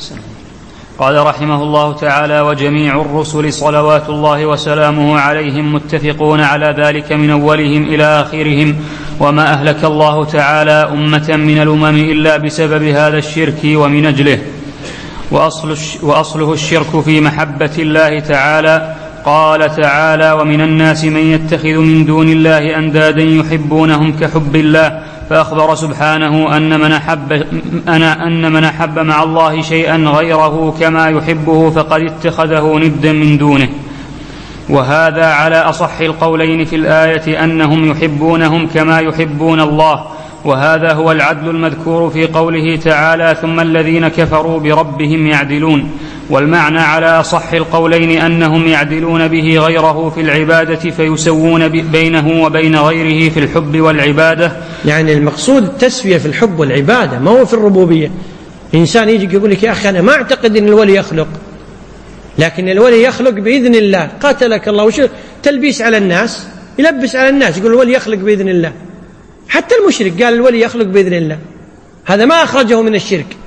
قال رحمه الله تعالى: وجميع الرسل صلوات الله وسلامه عليهم متفقون على ذلك من أولهم إلى آخرهم، وما أهلك الله تعالى أمة من الأمم إلا بسبب هذا الشرك ومن أجله. وأصل وأصله الشرك في محبة الله تعالى. قال تعالى: ومن الناس من يتخذ من دون الله أندادا يحبونهم كحب الله، فأخبر سبحانه أن من أحب, أن من أحب مع الله شيئا غيره كما يحبه فقد اتخذه ندا من دونه. وهذا على أصح القولين في الآية أنهم يحبونهم كما يحبون الله، وهذا هو العدل المذكور في قوله تعالى: ثم الذين كفروا بربهم يعدلون. والمعنى على أصح القولين أنهم يعدلون به غيره في العبادة فيسوون بينه وبين غيره في الحب والعبادة. يعني المقصود التسوية في الحب والعبادة، ما هو في الربوبية. إنسان يجي يقول لك: يا أخي أنا ما أعتقد أن الولي يخلق، لكن الولي يخلق بإذن الله. قاتلك الله. وش تلبيس على الناس، يلبس على الناس، يقول الولي يخلق بإذن الله. حتى المشرك قال الولي يخلق بإذن الله، هذا ما أخرجه من الشرك.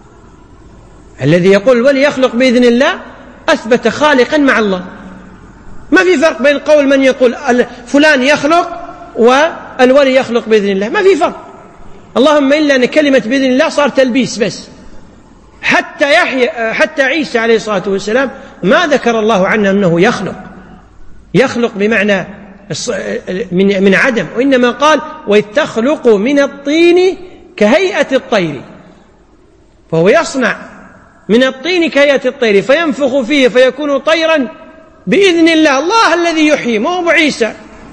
الذي يقول الولي يخلق بإذن الله أثبت خالقا مع الله. ما في فرق بين قول من يقول فلان يخلق والولي يخلق بإذن الله، ما في فرق. اللهم إلا أن كلمة بإذن الله صار تلبيس بس. حتى يحيى حتى عيسى عليه الصلاة والسلام ما ذكر الله عنه أنه يخلق يخلق بمعنى من من عدم، وإنما قال: وإذ تخلق من الطين كهيئة الطير. فهو يصنع من الطين كهيئة الطير فينفخ فيه فيكون طيرا بإذن الله. الله الذي يحيي، مو أبو عيسى.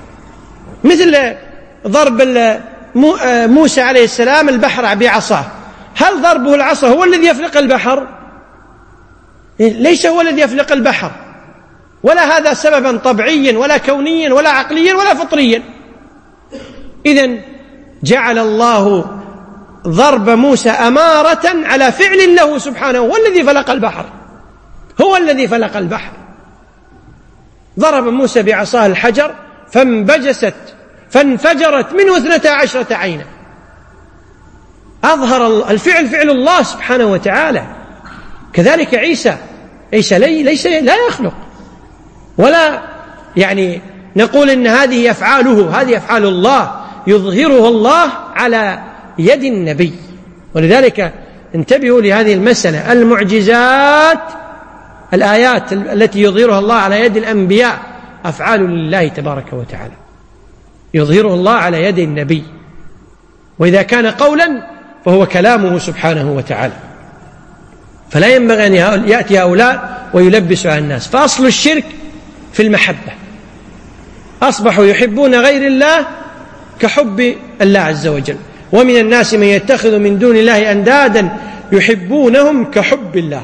مثل ضرب موسى عليه السلام البحر بعصاه، هل ضربه العصا هو الذي يفلق البحر؟ ليس هو الذي يفلق البحر، ولا هذا سببا طبيعيا ولا كونيا ولا عقليا ولا فطريا. إذن جعل الله ضرب موسى أمارة على فعل له سبحانه، هو الذي فلق البحر، هو الذي فلق البحر. ضرب موسى بعصاه الحجر فانبجست فانفجرت منه اثنتا عشرة عينا. أظهر الفعل فعل الله سبحانه وتعالى. كذلك عيسى عيسى ليس لا يخلق، ولا يعني نقول إن هذه أفعاله، هذه أفعال الله يظهرها الله على يد النبي. ولذلك انتبهوا لهذه المسألة: المعجزات الآيات التي يظهرها الله على يد الأنبياء أفعال لله تبارك وتعالى، يظهرها الله على يد النبي. وإذا كان قولا فهو كلامه سبحانه وتعالى. فلا ينبغي أن يأتي هؤلاء ويلبسوا على الناس. فأصل الشرك في المحبة. أصبحوا يحبون غير الله كحب الله عز وجل. ومن الناس من يتخذ من دون الله أندادا يحبونهم كحب الله.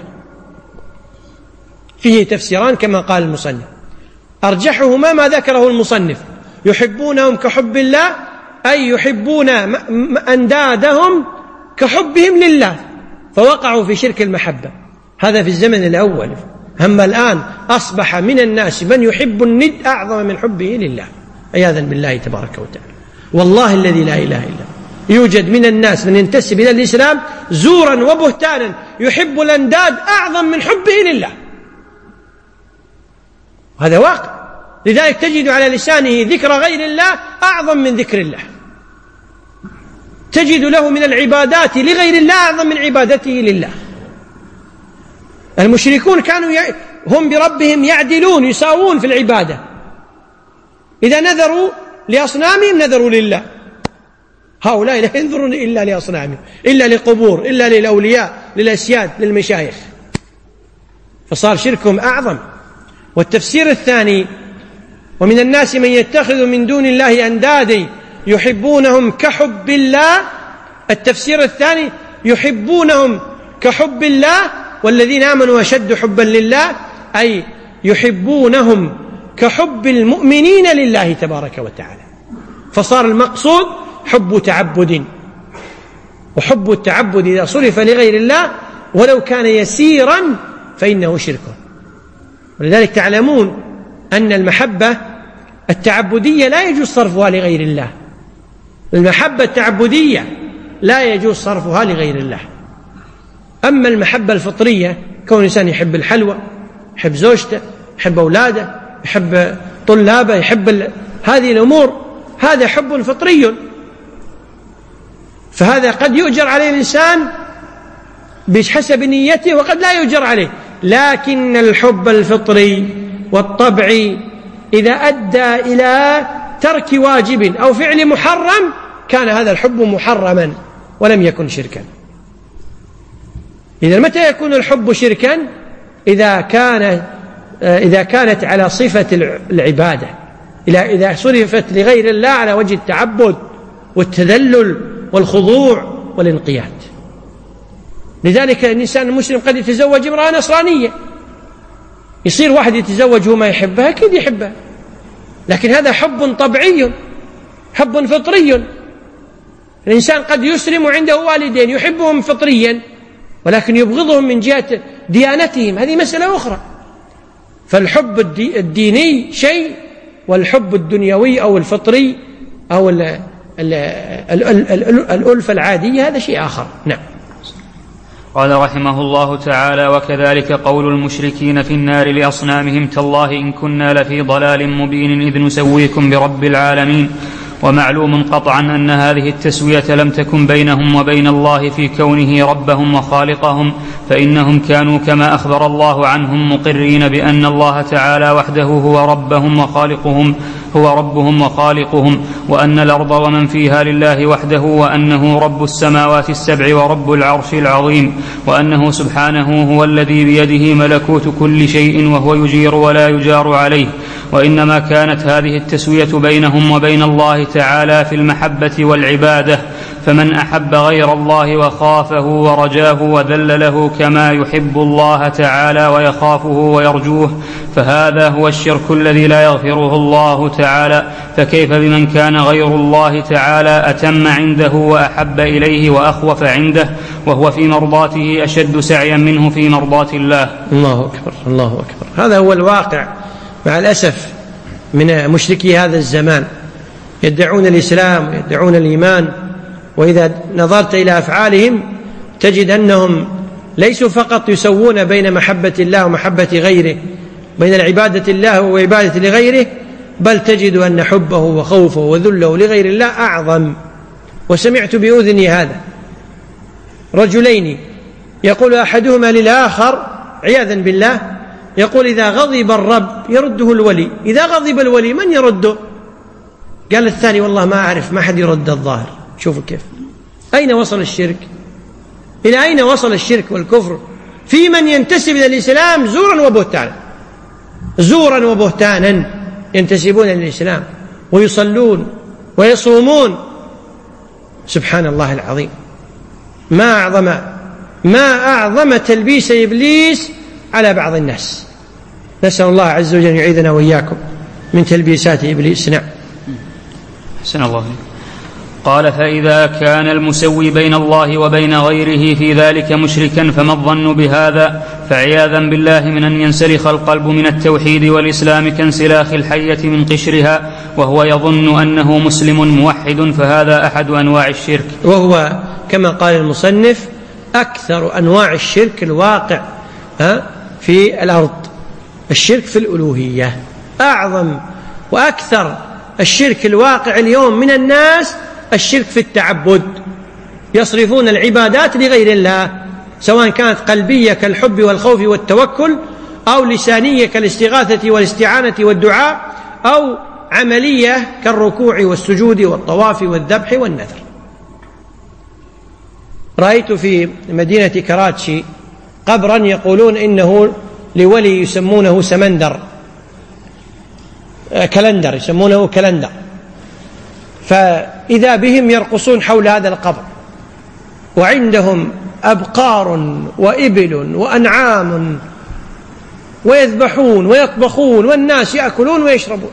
فيه تفسيران كما قال المصنف، أرجحهما ما ذكره المصنف: يحبونهم كحب الله، أي يحبون أندادهم كحبهم لله، فوقعوا في شرك المحبة. هذا في الزمن الأول. أما الآن أصبح من الناس من يحب الند أعظم من حبه لله، عياذا بالله تبارك وتعالى. والله الذي لا إله إلا يوجد من الناس من ينتسب إلى الإسلام زورا وبهتانا يحب الأنداد أعظم من حبه لله، هذا واقع. لذلك تجد على لسانه ذكر غير الله أعظم من ذكر الله، تجد له من العبادات لغير الله أعظم من عبادته لله. المشركون كانوا ي... هم بربهم يعدلون، يساوون في العبادة. إذا نذروا لأصنامهم نذروا لله. هؤلاء لا ينذرون إلا لأصنامهم، إلا لقبور، إلا للأولياء، للأسياد، للمشايخ، فصار شركهم أعظم. والتفسير الثاني: ومن الناس من يتخذ من دون الله أندادا يحبونهم كحب الله. التفسير الثاني: يحبونهم كحب الله، والذين آمنوا أشد حبا لله، أي يحبونهم كحب المؤمنين لله تبارك وتعالى. فصار المقصود حب تعبد، وحب التعبد إذا صرف لغير الله ولو كان يسيرا فإنه شرك. ولذلك تعلمون أن المحبة التعبدية لا يجوز صرفها لغير الله. المحبة التعبدية لا يجوز صرفها لغير الله. أما المحبة الفطرية، كون الإنسان يحب الحلوى، يحب زوجته، يحب أولاده، يحب طلابه، يحب ال... هذه الأمور، هذا حب فطري، فهذا قد يؤجر عليه الإنسان بحسب نيته وقد لا يؤجر عليه. لكن الحب الفطري والطبعي إذا أدى إلى ترك واجب أو فعل محرم كان هذا الحب محرما ولم يكن شركا. إذا متى يكون الحب شركا؟ إذا كان إذا كانت على صفة العبادة، إذا صرفت لغير الله على وجه التعبد والتذلل والخضوع والانقياد. لذلك الإنسان المسلم قد يتزوج امرأة نصرانية، يصير واحد يتزوج وما يحبها، أكيد يحبها، لكن هذا حب طبيعي، حب فطري. الإنسان قد يسلم عنده والدين يحبهم فطريا ولكن يبغضهم من جهة ديانتهم، هذه مسألة أخرى. فالحب الديني شيء، والحب الدنيوي أو الفطري أو الألفة العادية هذا شيء آخر. نعم. قال رحمه الله تعالى: وكذلك قول المشركين في النار لأصنامهم: تالله إن كنا لفي ضلال مبين إذ نسويكم برب العالمين. ومعلوم قطعا أن هذه التسوية لم تكن بينهم وبين الله في كونه ربهم وخالقهم، فإنهم كانوا كما أخبر الله عنهم مقرين بأن الله تعالى وحده هو ربهم وخالقهم هو ربهم وخالقهم، وأن الأرض ومن فيها لله وحده، وأنه رب السماوات السبع ورب العرش العظيم، وأنه سبحانه هو الذي بيده ملكوت كل شيء وهو يجير ولا يجار عليه. وإنما كانت هذه التسوية بينهم وبين الله تعالى في المحبة والعبادة، فمن أحب غير الله وخافه ورجاه وذل له كما يحب الله تعالى ويخافه ويرجوه فهذا هو الشرك الذي لا يغفره الله تعالى. فكيف بمن كان غير الله تعالى أتم عنده وأحب إليه وأخوف عنده، وهو في مرضاته أشد سعيا منه في مرضاة الله. الله أكبر، الله أكبر. هذا هو الواقع مع الأسف من مشركي هذا الزمان، يدعون الإسلام ويدعون الإيمان، وإذا نظرت إلى أفعالهم تجد أنهم ليسوا فقط يسوون بين محبة الله ومحبة غيره، بين العبادة الله وعبادة لغيره، بل تجد أن حبه وخوفه وذله لغير الله أعظم. وسمعت بأذني هذا رجلين يقول أحدهما للآخر عياذا بالله، يقول: إذا غضب الرب يرده الولي، إذا غضب الولي من يرده؟ قال الثاني: والله ما أعرف، ما حد يرد الظاهر. شوفوا كيف، أين وصل الشرك، إلى أين وصل الشرك والكفر في من ينتسب إلى الإسلام زورا وبهتانا، زورا وبهتانا ينتسبون إلى الإسلام ويصلون ويصومون. سبحان الله العظيم، ما أعظم ما أعظم تلبيس إبليس على بعض الناس. نسأل الله عز وجل يعيذنا وإياكم من تلبيسات إبليس. نعم. حسن الله. قال: فإذا كان المسوي بين الله وبين غيره في ذلك مشركا فما الظن بهذا؟ فعياذا بالله من أن ينسلخ القلب من التوحيد والإسلام كانسلاخ الحية من قشرها وهو يظن أنه مسلم موحد، فهذا أحد أنواع الشرك، وهو كما قال المصنف أكثر أنواع الشرك الواقع في الأرض. الشرك في الألوهية أعظم وأكثر الشرك الواقع اليوم من الناس الشرك في التعبد، يصرفون العبادات لغير الله، سواء كانت قلبية كالحب والخوف والتوكل، أو لسانية كالاستغاثة والاستعانة والدعاء، أو عملية كالركوع والسجود والطواف والذبح والنذر. رأيت في مدينة كراتشي قبرا يقولون إنه لولي يسمونه سمندر، كلندر، يسمونه كلندر، فإذا بهم يرقصون حول هذا القبر، وعندهم أبقار وإبل وأنعام، ويذبحون ويطبخون والناس يأكلون ويشربون.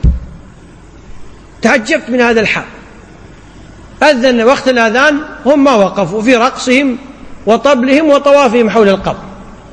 تعجبت من هذا الحال. أذن وقت الأذان هم ما وقفوا في رقصهم وطبلهم وطوافهم حول القبر.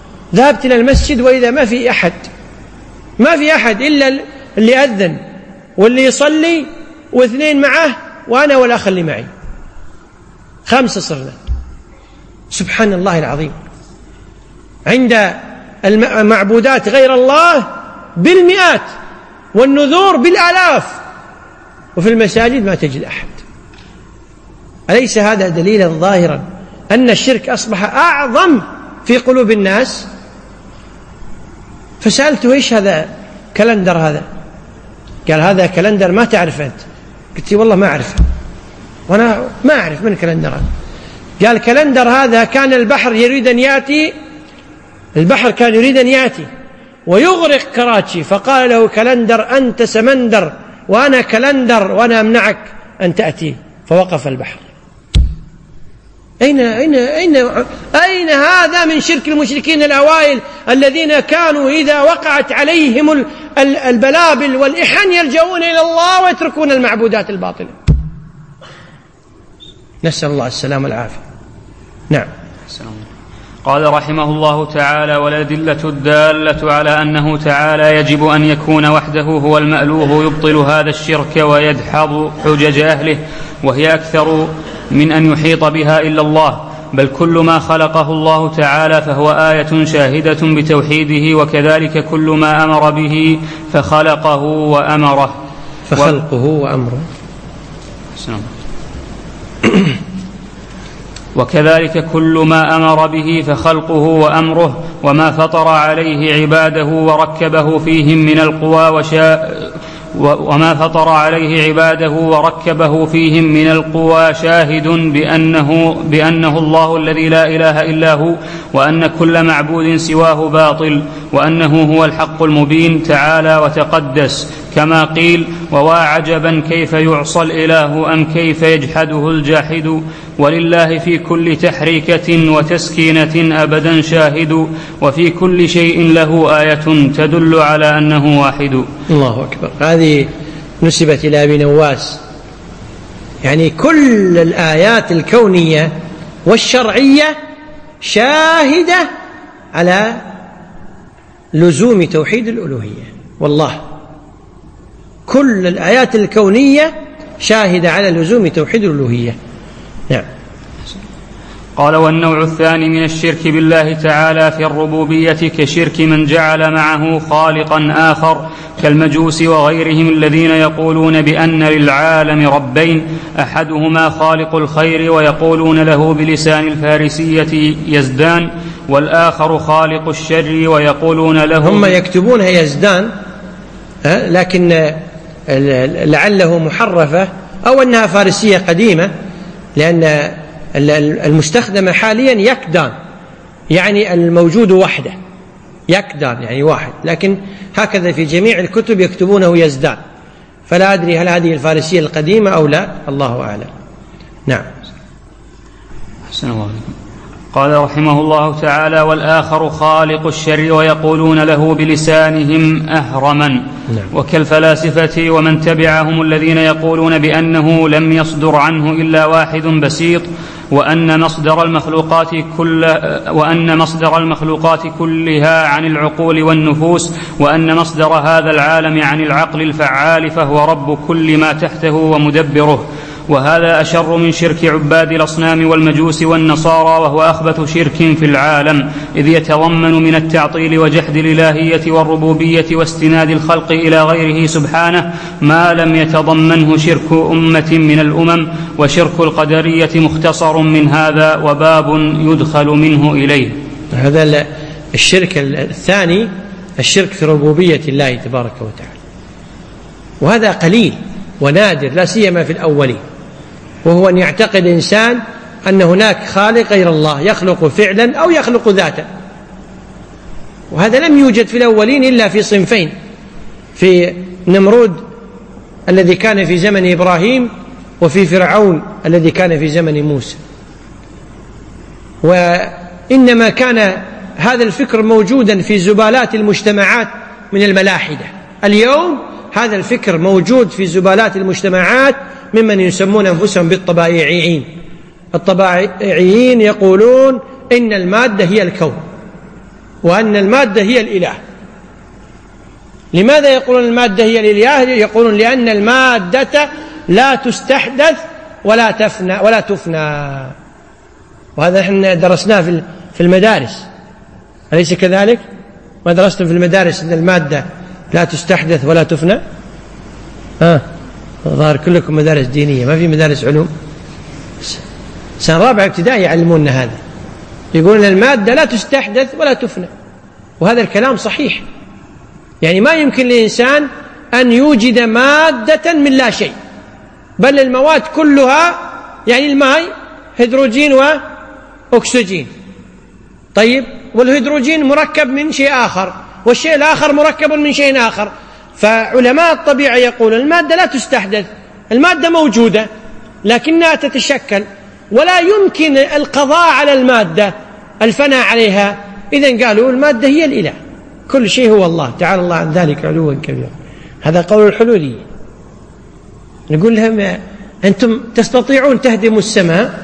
ذهبت إلى المسجد وإذا ما في أحد، ما في أحد إلا اللي أذن واللي يصلي واثنين معه وأنا والأخ اللي معي، خمسة صرنا. سبحان الله العظيم. عند المعبودات غير الله بالمئات والنذور بالآلاف، وفي المساجد ما تجد أحد. أليس هذا دليلا ظاهرا أن الشرك أصبح أعظم في قلوب الناس؟ فسألته إيش هذا كالندر هذا؟ قال هذا كالندر ما تعرف أنت. قلت والله ما أعرف، وأنا ما أعرف من كالندر هذا. قال كالندر هذا كان البحر يريد أن يأتي، البحر كان يريد أن يأتي ويغرق كراتشي، فقال له كالندر أنت سمندر وأنا كالندر وأنا أمنعك أن تأتي، فوقف البحر. أين, أين, أين, أين هذا من شرك المشركين الأوائل الذين كانوا إذا وقعت عليهم البلابل والإحن يلجؤون إلى الله ويتركون المعبودات الباطلة. نسأل الله السلام والعافية. نعم. قال رحمه الله تعالى: والأدلة الدالة على أنه تعالى يجب أن يكون وحده هو المألوه يبطل هذا الشرك ويدحض حجج أهله، وهي أكثر من أن يحيط بها إلا الله، بل كل ما خلقه الله تعالى فهو آية شاهدة بتوحيده، وكذلك كل ما أمر به فخلقه وأمره فخلقه وأمره وكذلك كل ما أمر به فخلقه وأمره، وما فطر عليه عباده وركبه فيهم من القوى وشا وما فطر عليه عباده وركبه فيهم من القوى شاهد بأنه, بأنه الله الذي لا إله إلا هو، وأن كل معبود سواه باطل، وأنه هو الحق المبين تعالى وتقدس، كما قيل: ووا عجبا كيف يعصى الإله أم كيف يجحده الجاحد، ولله في كل تحريكة وتسكينة أبدا شاهد، وفي كل شيء له آية تدل على أنه واحد. الله أكبر. هذه نسبت إلى أبي نواس، يعني كل الآيات الكونية والشرعية شاهدة على لزوم توحيد الألوهية. والله كل الآيات الكونية شاهدة على لزوم توحيد الألوهية. نعم. قال: والنوع الثاني من الشرك بالله تعالى في الربوبية كشرك من جعل معه خالقا آخر كالمجوس وغيرهم الذين يقولون بأن للعالم ربين، أحدهما خالق الخير ويقولون له بلسان الفارسية يزدان، والآخر خالق الشر ويقولون له، هم يكتبونها يزدان لكن لعله محرفة أو أنها فارسية قديمة، لأن المستخدمة حاليا يكدان، يعني الموجود وحده، يكدان يعني واحد، لكن هكذا في جميع الكتب يكتبونه يزدان، فلا أدري هل هذه الفارسية القديمة أو لا، الله أعلم. نعم. أحسن الله عليكم. قال رحمه الله تعالى: والآخر خالق الشر ويقولون له بلسانهم أهرما. نعم. وكالفلاسفة ومن تبعهم الذين يقولون بأنه لم يصدر عنه إلا واحد بسيط، وأن مصدر المخلوقات كل وأن مصدر المخلوقات كلها عن العقول والنفوس، وأن مصدر هذا العالم عن العقل الفعال، فهو رب كل ما تحته ومدبره. وهذا أشر من شرك عباد الأصنام والمجوس والنصارى، وهو أخبث شرك في العالم، إذ يتضمن من التعطيل وجحد الإلهية والربوبية واستناد الخلق إلى غيره سبحانه ما لم يتضمنه شرك أمة من الأمم، وشرك القدرية مختصر من هذا وباب يدخل منه إليه. هذا الشرك الثاني، الشرك في ربوبية الله تبارك وتعالى، وهذا قليل ونادر لا سيما في الأولين، وهو أن يعتقد إنسان أن هناك خالق غير الله يخلق فعلا أو يخلق ذاتا، وهذا لم يوجد في الأولين إلا في صنفين: في نمرود الذي كان في زمن إبراهيم، وفي فرعون الذي كان في زمن موسى. وإنما كان هذا الفكر موجودا في زبالات المجتمعات من الملاحدة. اليوم هذا الفكر موجود في زبالات المجتمعات ممن يسمون أنفسهم بالطبائعيين. الطبائعيين يقولون إن المادة هي الكون، وأن المادة هي الإله، لماذا يقولون المادة هي الإله؟ يقولون لأن المادة لا تستحدث ولا تفنى ولا تفنى، وهذا نحن درسناه في المدارس، أليس كذلك؟ ما درستم في المدارس أن المادة لا تستحدث ولا تفنى؟ ها ظاهر كلكم مدارس دينية، ما في مدارس علوم. سنة رابعة ابتدائي يعلموننا هذا، يقولون المادة لا تستحدث ولا تفنى، وهذا الكلام صحيح. يعني ما يمكن للإنسان أن يوجد مادة من لا شيء، بل المواد كلها، يعني الماء هيدروجين وأكسجين، طيب، والهيدروجين مركب من شيء آخر، والشيء الآخر مركب من شيء آخر. فعلماء الطبيعة يقولون المادة لا تستحدث، المادة موجودة لكنها تتشكل، ولا يمكن القضاء على المادة، الفناء عليها. إذن قالوا المادة هي الإله، كل شيء هو الله، تعالى الله عن ذلك علوا كبيرا. هذا قول الحلولي. نقول لهم أنتم تستطيعون تهدموا السماء؟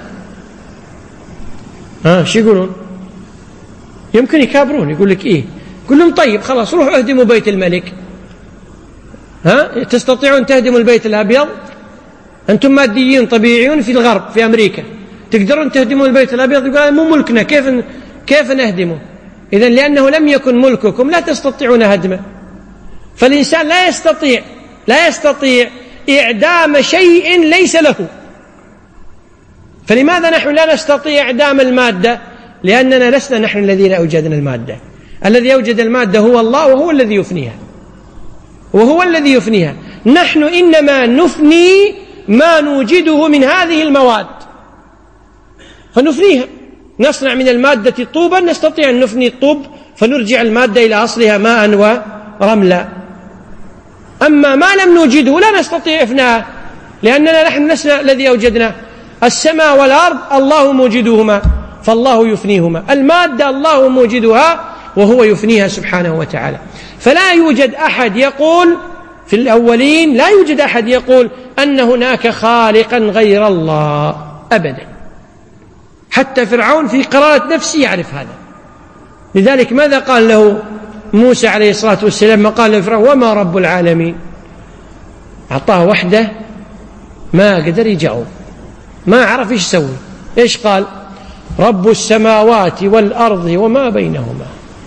ها شو يقولون؟ يمكن يكابرون، يقول لك إيه، قل لهم طيب خلاص روحوا اهدموا بيت الملك. ها تستطيعون تهدموا البيت الأبيض؟ أنتم ماديين طبيعيون في الغرب في أمريكا، تقدرون تهدموا البيت الأبيض؟ يقول مو ملكنا، كيف كيف نهدمه؟ إذن لأنه لم يكن ملككم لا تستطيعون هدمه. فالإنسان لا يستطيع لا يستطيع إعدام شيء ليس له. فلماذا نحن لا نستطيع إعدام المادة؟ لأننا لسنا نحن الذين أوجدنا المادة، الذي أوجد المادة هو الله، وهو الذي يفنيها وهو الذي يفنيها نحن إنما نفني ما نوجده من هذه المواد، فنفنيها، نصنع من المادة طوبا، نستطيع أن نفني الطوب فنرجع المادة إلى أصلها ماء ورملا. أما ما لم نوجده لا نستطيع إفناءه، لأننا نحن لسنا الذي أوجدنا. السماء والأرض الله موجدهما، فالله يفنيهما. المادة الله موجدها وهو يفنيها سبحانه وتعالى. فلا يوجد أحد يقول في الأولين، لا يوجد أحد يقول أن هناك خالقا غير الله أبدا. حتى فرعون في قراءة نفسه يعرف هذا. لذلك ماذا قال له موسى عليه الصلاة والسلام؟ ما قال لفرعون وما رب العالمين؟ أعطاه وحده ما قدر يجاوب، ما عرف إيش يسوي. إيش قال؟ رب السماوات والأرض وما بينهما.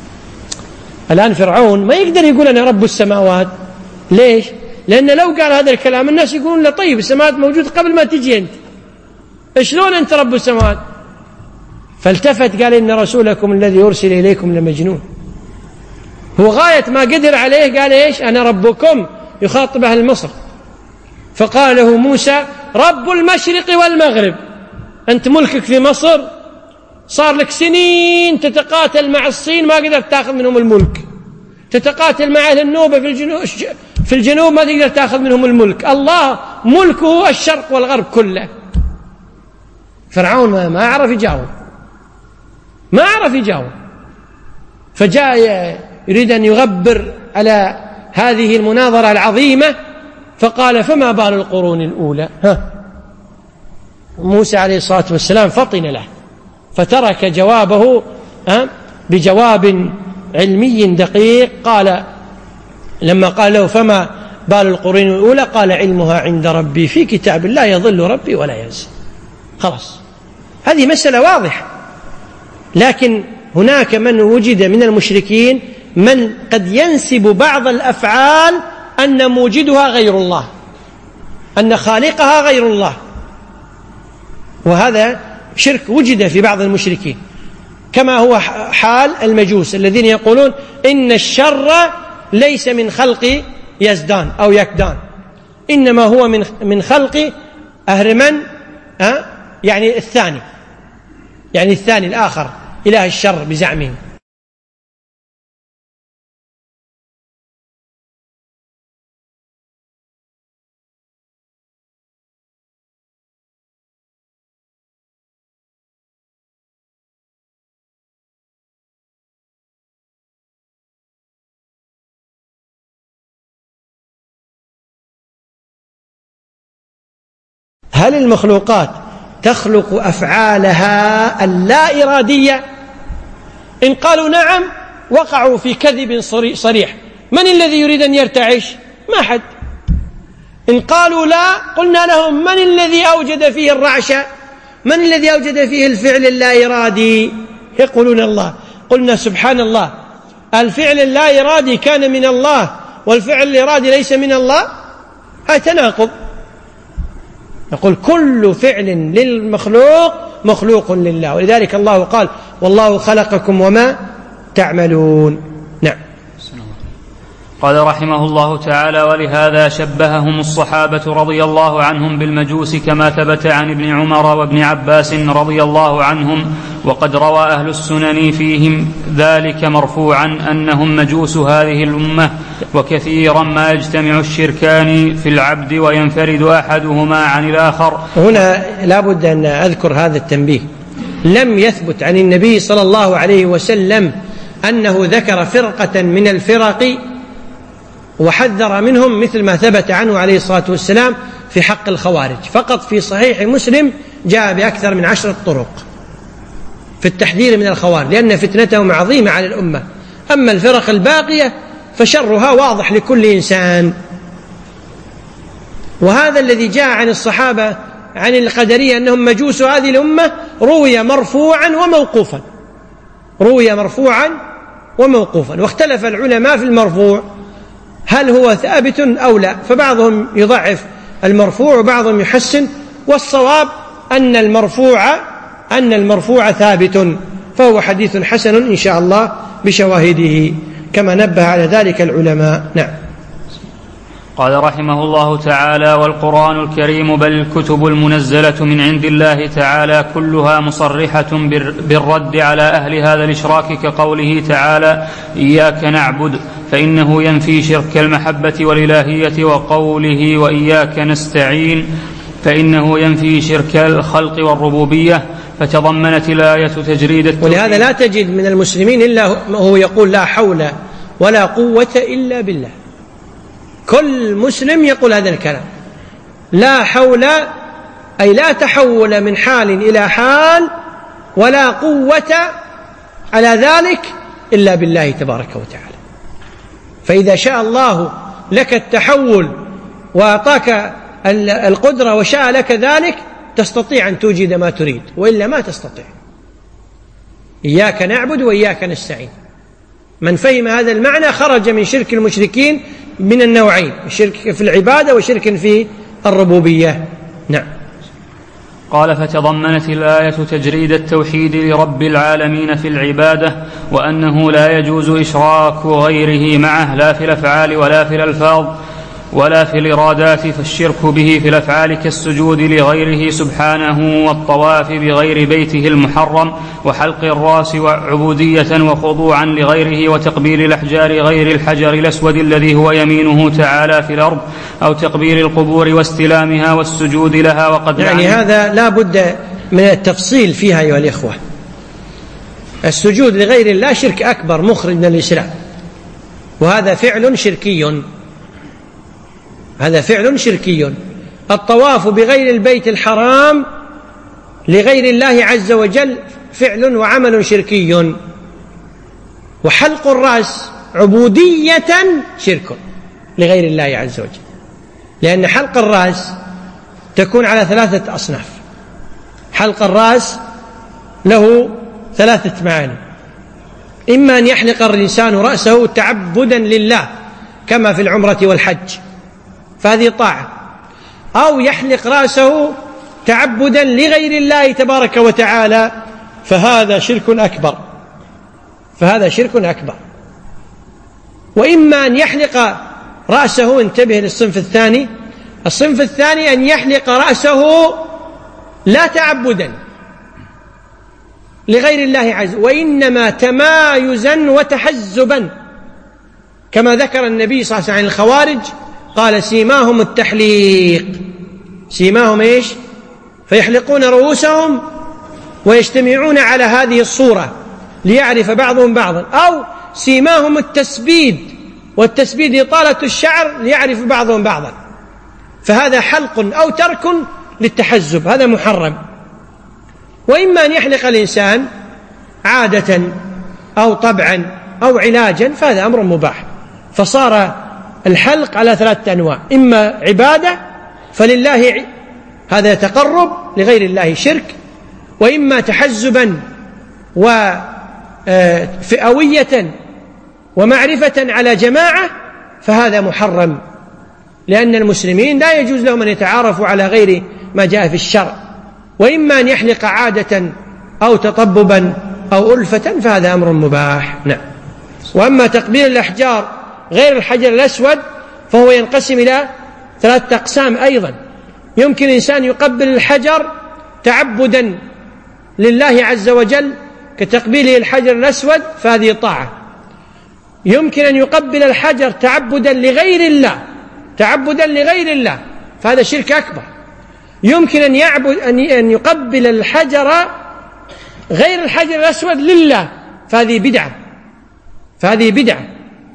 الآن فرعون ما يقدر يقول أنا رب السماوات. ليش؟ لأن لو قال هذا الكلام الناس يقولون له طيب السماوات موجود قبل ما تجي أنت، شلون أنت رب السماوات؟ فالتفت قال إن رسولكم الذي يرسل إليكم لمجنون. هو غاية ما قدر عليه قال إيش؟ أنا ربكم، يخاطب أهل مصر. فقال له موسى رب المشرق والمغرب. أنت ملكك في مصر، صار لك سنين تتقاتل مع الصين ما قدرت تأخذ منهم الملك، تتقاتل مع أهل النوبة في الجنوب, في الجنوب ما تقدر تأخذ منهم الملك. الله ملكه الشرق والغرب كله. فرعون ما, ما عرف يجاوب، ما عرف يجاوب. فجاء يريد أن يغبر على هذه المناظرة العظيمة، فقال فما بال القرون الأولى؟ ها موسى عليه الصلاة والسلام فطن له، فترك جوابه ها بجواب علمي دقيق. قال لما قال له فما بال القرون الأولى؟ قال علمها عند ربي في كتاب لا يضل ربي ولا ينسى. خلاص، هذه مسألة واضحة. لكن هناك من وجد من المشركين من قد ينسب بعض الأفعال أن موجدها غير الله، أن خالقها غير الله، وهذا شرك وجد في بعض المشركين، كما هو حال المجوس الذين يقولون إن الشر ليس من خلق يزدان أو يكدان، إنما هو من من خلق أهرمن، أه؟ يعني الثاني، يعني الثاني الآخر، إله الشر بزعمهم. هل المخلوقات تخلق أفعالها اللا إرادية؟ إن قالوا نعم وقعوا في كذب صريح، من الذي يريد أن يرتعش؟ ما حد. إن قالوا لا قلنا لهم من الذي أوجد فيه الرعش؟ من الذي أوجد فيه الفعل اللا إرادي؟ يقولون الله. قلنا سبحان الله، الفعل اللا إرادي كان من الله والفعل الإرادي ليس من الله؟ هذا تناقض. نقول كل فعل للمخلوق مخلوق لله، ولذلك الله قال والله خلقكم وما تعملون. نعم. قال رحمه الله تعالى: ولهذا شبههم الصحابة رضي الله عنهم بالمجوس كما ثبت عن ابن عمر وابن عباس رضي الله عنهم، وقد روى أهل السنن فيهم ذلك مرفوعا أنهم مجوس هذه الأمة، وكثيرا ما يجتمع الشركان في العبد وينفرد أحدهما عن الآخر. هنا لا بد أن أذكر هذا التنبيه. لم يثبت عن النبي صلى الله عليه وسلم أنه ذكر فرقة من الفرق وحذر منهم مثل ما ثبت عنه عليه الصلاة والسلام في حق الخوارج. فقط في صحيح مسلم جاء بأكثر من عشرة طرق في التحذير من الخوارج، لأن فتنتهم عظيمة على الأمة. أما الفرق الباقية فشرها واضح لكل إنسان. وهذا الذي جاء عن الصحابة عن القدرية أنهم مجوس هذه الأمة روي مرفوعا وموقوفا، روي مرفوعا وموقوفا. واختلف العلماء في المرفوع هل هو ثابت أو لا، فبعضهم يضعف المرفوع وبعضهم يحسن، والصواب أن المرفوع أن المرفوع ثابت، فهو حديث حسن إن شاء الله بشواهده كما نبه على ذلك العلماء. نعم. قال رحمه الله تعالى: والقرآن الكريم بل الكتب المنزلة من عند الله تعالى كلها مصرحة بالرد على أهل هذا الإشراك، كقوله تعالى: إياك نعبد، فإنه ينفي شرك المحبة والإلهية، وقوله: وإياك نستعين، فإنه ينفي شرك الخلق والربوبية. فتضمنت الآية تجريد التوحيد. ولهذا لا تجد من المسلمين إلا هو يقول لا حول ولا قوة إلا بالله. كل مسلم يقول هذا الكلام، لا حول أي لا تحول من حال إلى حال، ولا قوة على ذلك إلا بالله تبارك وتعالى. فإذا شاء الله لك التحول وأعطاك القدرة وشاء لك ذلك تستطيع أن توجد ما تريد، وإلا ما تستطيع. إياك نعبد وإياك نستعين. من فهم هذا المعنى خرج من شرك المشركين من النوعين، شرك في العبادة وشرك في الربوبية. نعم. قال: فتضمنت الآية تجريد التوحيد لرب العالمين في العبادة، وأنه لا يجوز إشراك غيره معه لا في الأفعال ولا في الألفاظ ولا في الإرادات، فالشرك به في الأفعال كالسجود لغيره سبحانه، والطواف بغير بيته المحرم، وحلق الراس، وعبودية وخضوعا لغيره، وتقبيل الأحجار غير الحجر الأسود الذي هو يمينه تعالى في الأرض، أو تقبيل القبور واستلامها والسجود لها. وقد يعني هذا لا بد من التفصيل فيها أيها الإخوة. السجود لغير الله شرك أكبر مخرج من الإسلام، وهذا فعل شركي، هذا فعل شركي. الطواف بغير البيت الحرام لغير الله عز وجل فعل وعمل شركي. وحلق الرأس عبودية شرك لغير الله عز وجل، لأن حلق الرأس تكون على ثلاثة أصناف. حلق الرأس له ثلاثة معاني: إما أن يحلق الإنسان رأسه تعبدا لله كما في العمرة والحج، فهذه طاعة، أو يحلق رأسه تعبدا لغير الله تبارك وتعالى، فهذا شرك أكبر، فهذا شرك أكبر. وإما أن يحلق رأسه، انتبه للصنف الثاني، الصنف الثاني أن يحلق رأسه لا تعبدا لغير الله عز وجل، وإنما تمايزا وتحزبا، كما ذكر النبي صلى الله عليه وسلم عن الخوارج قال: سيماهم التحليق. سيماهم إيش؟ فيحلقون رؤوسهم ويجتمعون على هذه الصورة ليعرف بعضهم بعضا، أو سيماهم التسبيد، والتسبيد إطالة الشعر ليعرف بعضهم بعضا، فهذا حلق أو ترك للتحزب، هذا محرم. وإما أن يحلق الإنسان عادة أو طبعا أو علاجا، فهذا أمر مباح، فصار الحلق على ثلاثة أنواع: إما عبادة فلله، هذا تقرب، لغير الله شرك، وإما تحزبا وفئوية ومعرفة على جماعة، فهذا محرم، لأن المسلمين لا يجوز لهم أن يتعارفوا على غير ما جاء في الشرع. وإما أن يحلق عادة أو تطببا أو ألفة، فهذا أمر مباح. نعم. وأما تقبيل الأحجار غير الحجر الأسود فهو ينقسم إلى ثلاثة أقسام أيضا. يمكن إنسان يقبل الحجر تعبدا لله عز وجل كتقبيله الحجر الأسود، فهذه طاعة. يمكن أن يقبل الحجر تعبدا لغير الله تعبدا لغير الله فهذا شرك أكبر. يمكن أن يعبد أن يقبل الحجر غير الحجر الأسود لله، فهذه بدعة فهذه بدعة.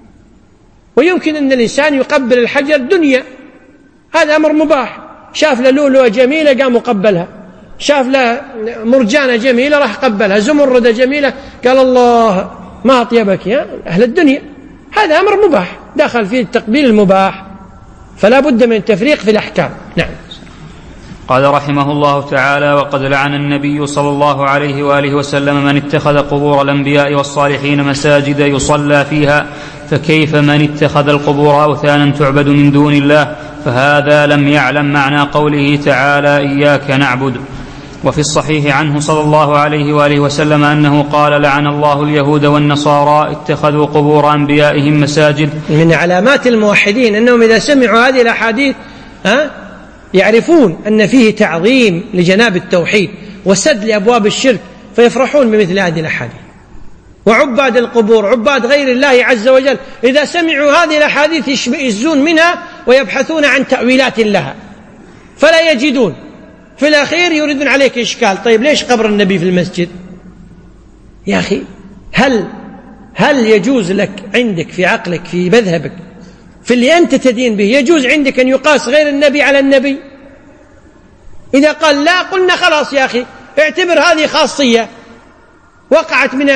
ويمكن أن الإنسان يقبل الحجر دنيا، هذا أمر مباح. شاف له لؤلؤة جميلة قام قبلها، شاف له مرجانة جميلة راح قبلها، زمردة جميلة قال الله ما أطيبك يا أهل الدنيا، هذا أمر مباح دخل فيه التقبيل المباح، فلا بد من التفريق في الأحكام. نعم. قال رحمه الله تعالى: وقد لعن النبي صلى الله عليه وآله وسلم من اتخذ قبور الأنبياء والصالحين مساجد يصلى فيها، فكيف من اتخذ القبور أوثانا تعبد من دون الله؟ فهذا لم يعلم معنى قوله تعالى: إياك نعبد. وفي الصحيح عنه صلى الله عليه وآله وسلم أنه قال: لعن الله اليهود والنصارى اتخذوا قبور أنبيائهم مساجد. من علامات الموحدين أنهم إذا سمعوا هذه الأحاديث ها يعرفون أن فيه تعظيم لجناب التوحيد وسد لأبواب الشرك، فيفرحون بمثل هذه الأحاديث. وعباد القبور عباد غير الله عز وجل إذا سمعوا هذه الأحاديث يشمئزون منها ويبحثون عن تأويلات لها فلا يجدون، في الأخير يريدون عليك إشكال. طيب ليش قبر النبي في المسجد يا أخي؟ هل هل يجوز لك عندك في عقلك في مذهبك في اللي أنت تدين به يجوز عندك أن يقاس غير النبي على النبي؟ إذا قال لا قلنا خلاص يا أخي اعتبر هذه خاصية وقعت من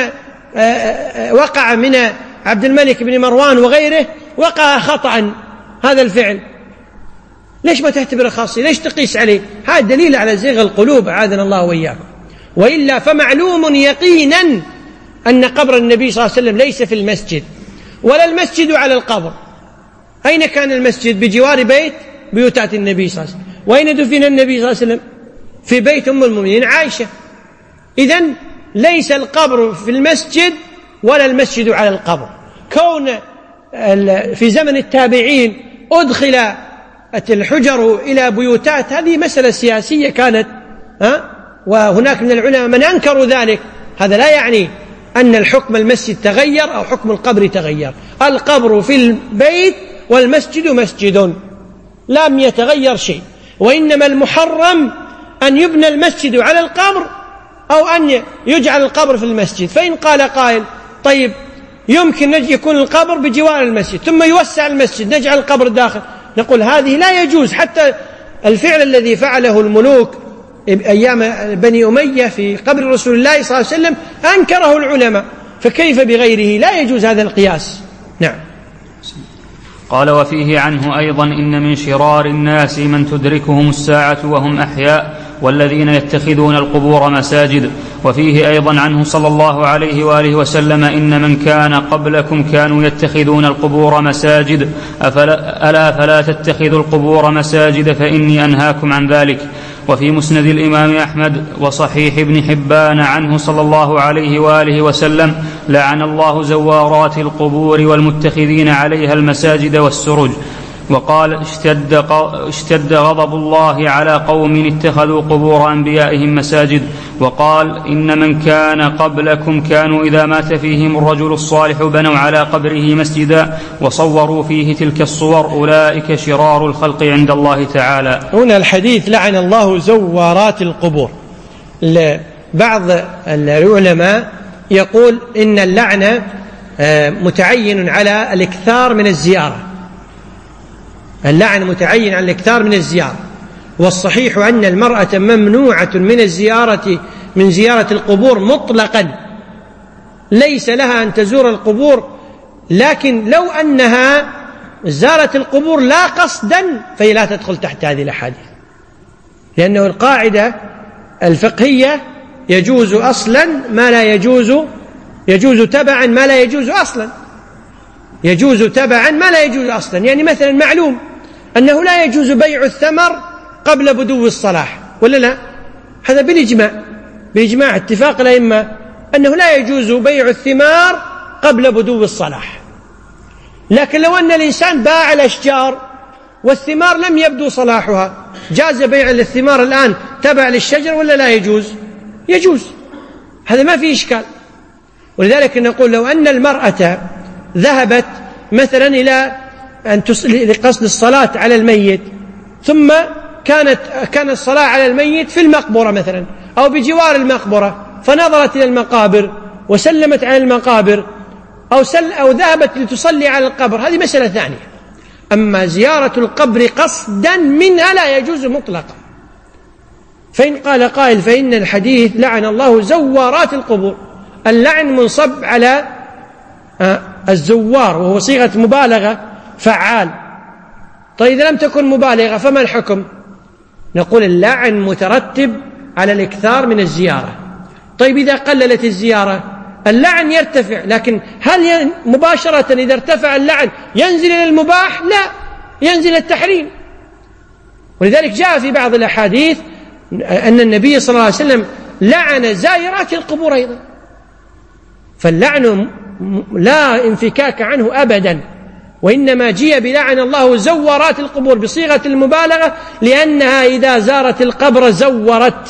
وقع من عبد الملك بن مروان وغيره، وقع خطأ هذا الفعل، ليش ما تعتبر خاصية؟ ليش تقيس عليه؟ هذا دليل على زيغ القلوب أعاذنا الله وإياكم. وإلا فمعلوم يقينا أن قبر النبي صلى الله عليه وسلم ليس في المسجد ولا المسجد على القبر. أين كان المسجد؟ بجوار بيت بيوتات النبي صلى الله عليه وسلم. وأين دفن النبي صلى الله عليه وسلم؟ في بيت أم المؤمنين عائشة. إذن ليس القبر في المسجد ولا المسجد على القبر. كون في زمن التابعين أدخل الحجر إلى بيوتات هذه مسألة سياسية كانت، ها؟ وهناك من العلماء من أنكروا ذلك. هذا لا يعني أن الحكم المسجد تغير أو حكم القبر تغير. القبر في البيت والمسجد مسجد، لم يتغير شيء. وإنما المحرم أن يبنى المسجد على القبر أو أن يجعل القبر في المسجد. فإن قال قائل طيب يمكن يكون القبر بجوار المسجد ثم يوسع المسجد نجعل القبر داخل، نقول هذه لا يجوز. حتى الفعل الذي فعله الملوك أيام بني أمية في قبر رسول الله صلى الله عليه وسلم أنكره العلماء، فكيف بغيره؟ لا يجوز هذا القياس. نعم. قال: وفيه عنه أيضا: إن من شرار الناس من تدركهم الساعة وهم أحياء والذين يتخذون القبور مساجد. وفيه أيضا عنه صلى الله عليه وآله وسلم: إن من كان قبلكم كانوا يتخذون القبور مساجد أفلا ألا فلا تتخذوا القبور مساجد فإني أنهاكم عن ذلك. وفي مسند الإمام أحمد وصحيح ابن حبان عنه صلى الله عليه وآله وسلم: لعن الله زوارات القبور والمتخذين عليها المساجد والسرج. وقال: اشتد, اشتد غضب الله على قوم اتخذوا قبور أنبيائهم مساجد. وقال: إن من كان قبلكم كانوا إذا مات فيهم الرجل الصالح بنوا على قبره مسجدا وصوروا فيه تلك الصور، أولئك شرار الخلق عند الله تعالى. هنا الحديث لعن الله زوارات القبور. بعض العلماء يقول إن اللعنة متعين على الاكثار من الزيارة، اللعن متعين على الاكثار من الزيارة. والصحيح أن المرأة ممنوعة من الزيارة من زيارة القبور مطلقا، ليس لها أن تزور القبور لكن لو أنها زارت القبور لا قصدا فهي لا تدخل تحت هذه الأحاديث، لأنه القاعدة الفقهية يجوز أصلا ما لا يجوز يجوز تبعا ما لا يجوز أصلا يجوز تبعا ما لا يجوز أصلا. يعني مثلا معلوم أنه لا يجوز بيع الثمر قبل بدو الصلاح، ولا لا؟ هذا بالإجماع بإجماع اتفاق الأئمة أنه لا يجوز بيع الثمار قبل بدو الصلاح. لكن لو أن الإنسان باع الأشجار والثمار لم يبدو صلاحها، جاز بيع الثمار الآن تبع للشجر ولا لا يجوز؟ يجوز، هذا ما في إشكال. ولذلك نقول لو أن المرأة ذهبت مثلا إلى أن تصلي لقصد الصلاة على الميت، ثم كانت كان الصلاة على الميت في المقبرة مثلا أو بجوار المقبرة، فنظرت إلى المقابر وسلمت على المقابر أو, سل أو ذهبت لتصلي على القبر، هذه مسألة ثانية. أما زيارة القبر قصدا منها لا يجوز مطلقا. فإن قال قائل فإن الحديث لعن الله زوارات القبور، اللعن منصب على الزوار وهو صيغة مبالغة فعال. طيب إذا لم تكن مبالغة فما الحكم؟ نقول اللعن مترتب على الإكثار من الزيارة. طيب إذا قللت الزيارة اللعن يرتفع، لكن هل مباشرة إذا ارتفع اللعن ينزل إلى المباح؟ لا، ينزل التحريم. ولذلك جاء في بعض الأحاديث أن النبي صلى الله عليه وسلم لعن زائرات القبور أيضا، فاللعن لا انفكاك عنه أبدا، وإنما جيء بلعن الله زورات القبور بصيغة المبالغة، لأنها إذا زارت القبر زورت،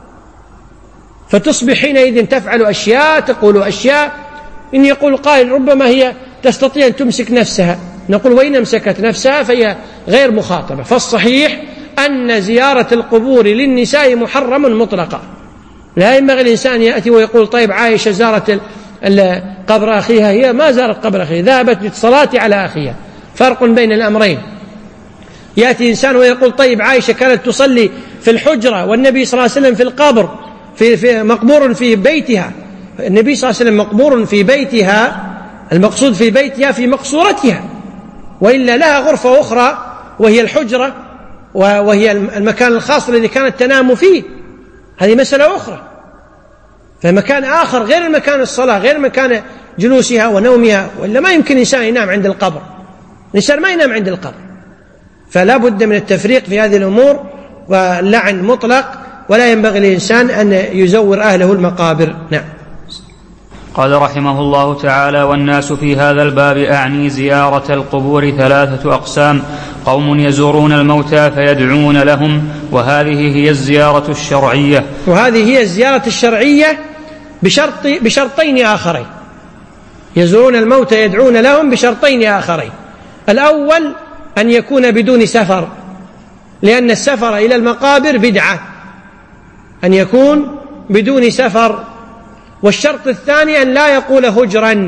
فتصبح حينئذ تفعل أشياء تقول أشياء. إن يقول قائل ربما هي تستطيع أن تمسك نفسها، نقول وإن أمسكت نفسها فهي غير مخاطبة. فالصحيح أن زيارة القبور للنساء محرم مطلقا. لا ينبغي الإنسان يأتي ويقول طيب عائشة زارت قبر أخيها، هي ما زارت قبر أخيها، ذهبت للصلاة على أخيها، فرق بين الأمرين. يأتي إنسان ويقول طيب عائشة كانت تصلي في الحجرة والنبي صلى الله عليه وسلم في القبر في, في مقبور في بيتها، النبي صلى الله عليه وسلم مقبور في بيتها، المقصود في بيتها في مقصورتها، وإلا لها غرفة أخرى وهي الحجرة وهي المكان الخاص الذي كانت تنام فيه، هذه مسألة أخرى. فمكان آخر غير المكان الصلاة، غير مكان جلوسها ونومها، وإلا ما يمكن إنسان ينام عند القبر، الإنسان ما ينام عند القبر. فلا بد من التفريق في هذه الأمور، واللعن مطلق ولا ينبغي للإنسان أن يزور أهله المقابر. نعم. قال رحمه الله تعالى: والناس في هذا الباب أعني زيارة القبور ثلاثة أقسام: قوم يزورون الموتى فيدعون لهم، وهذه هي الزيارة الشرعية وهذه هي الزيارة الشرعية بشرط بشرطين آخرين. يزورون الموتى يدعون لهم بشرطين آخرين: الأول أن يكون بدون سفر، لأن السفر إلى المقابر بدعة، أن يكون بدون سفر. والشرط الثاني أن لا يقول هجرا،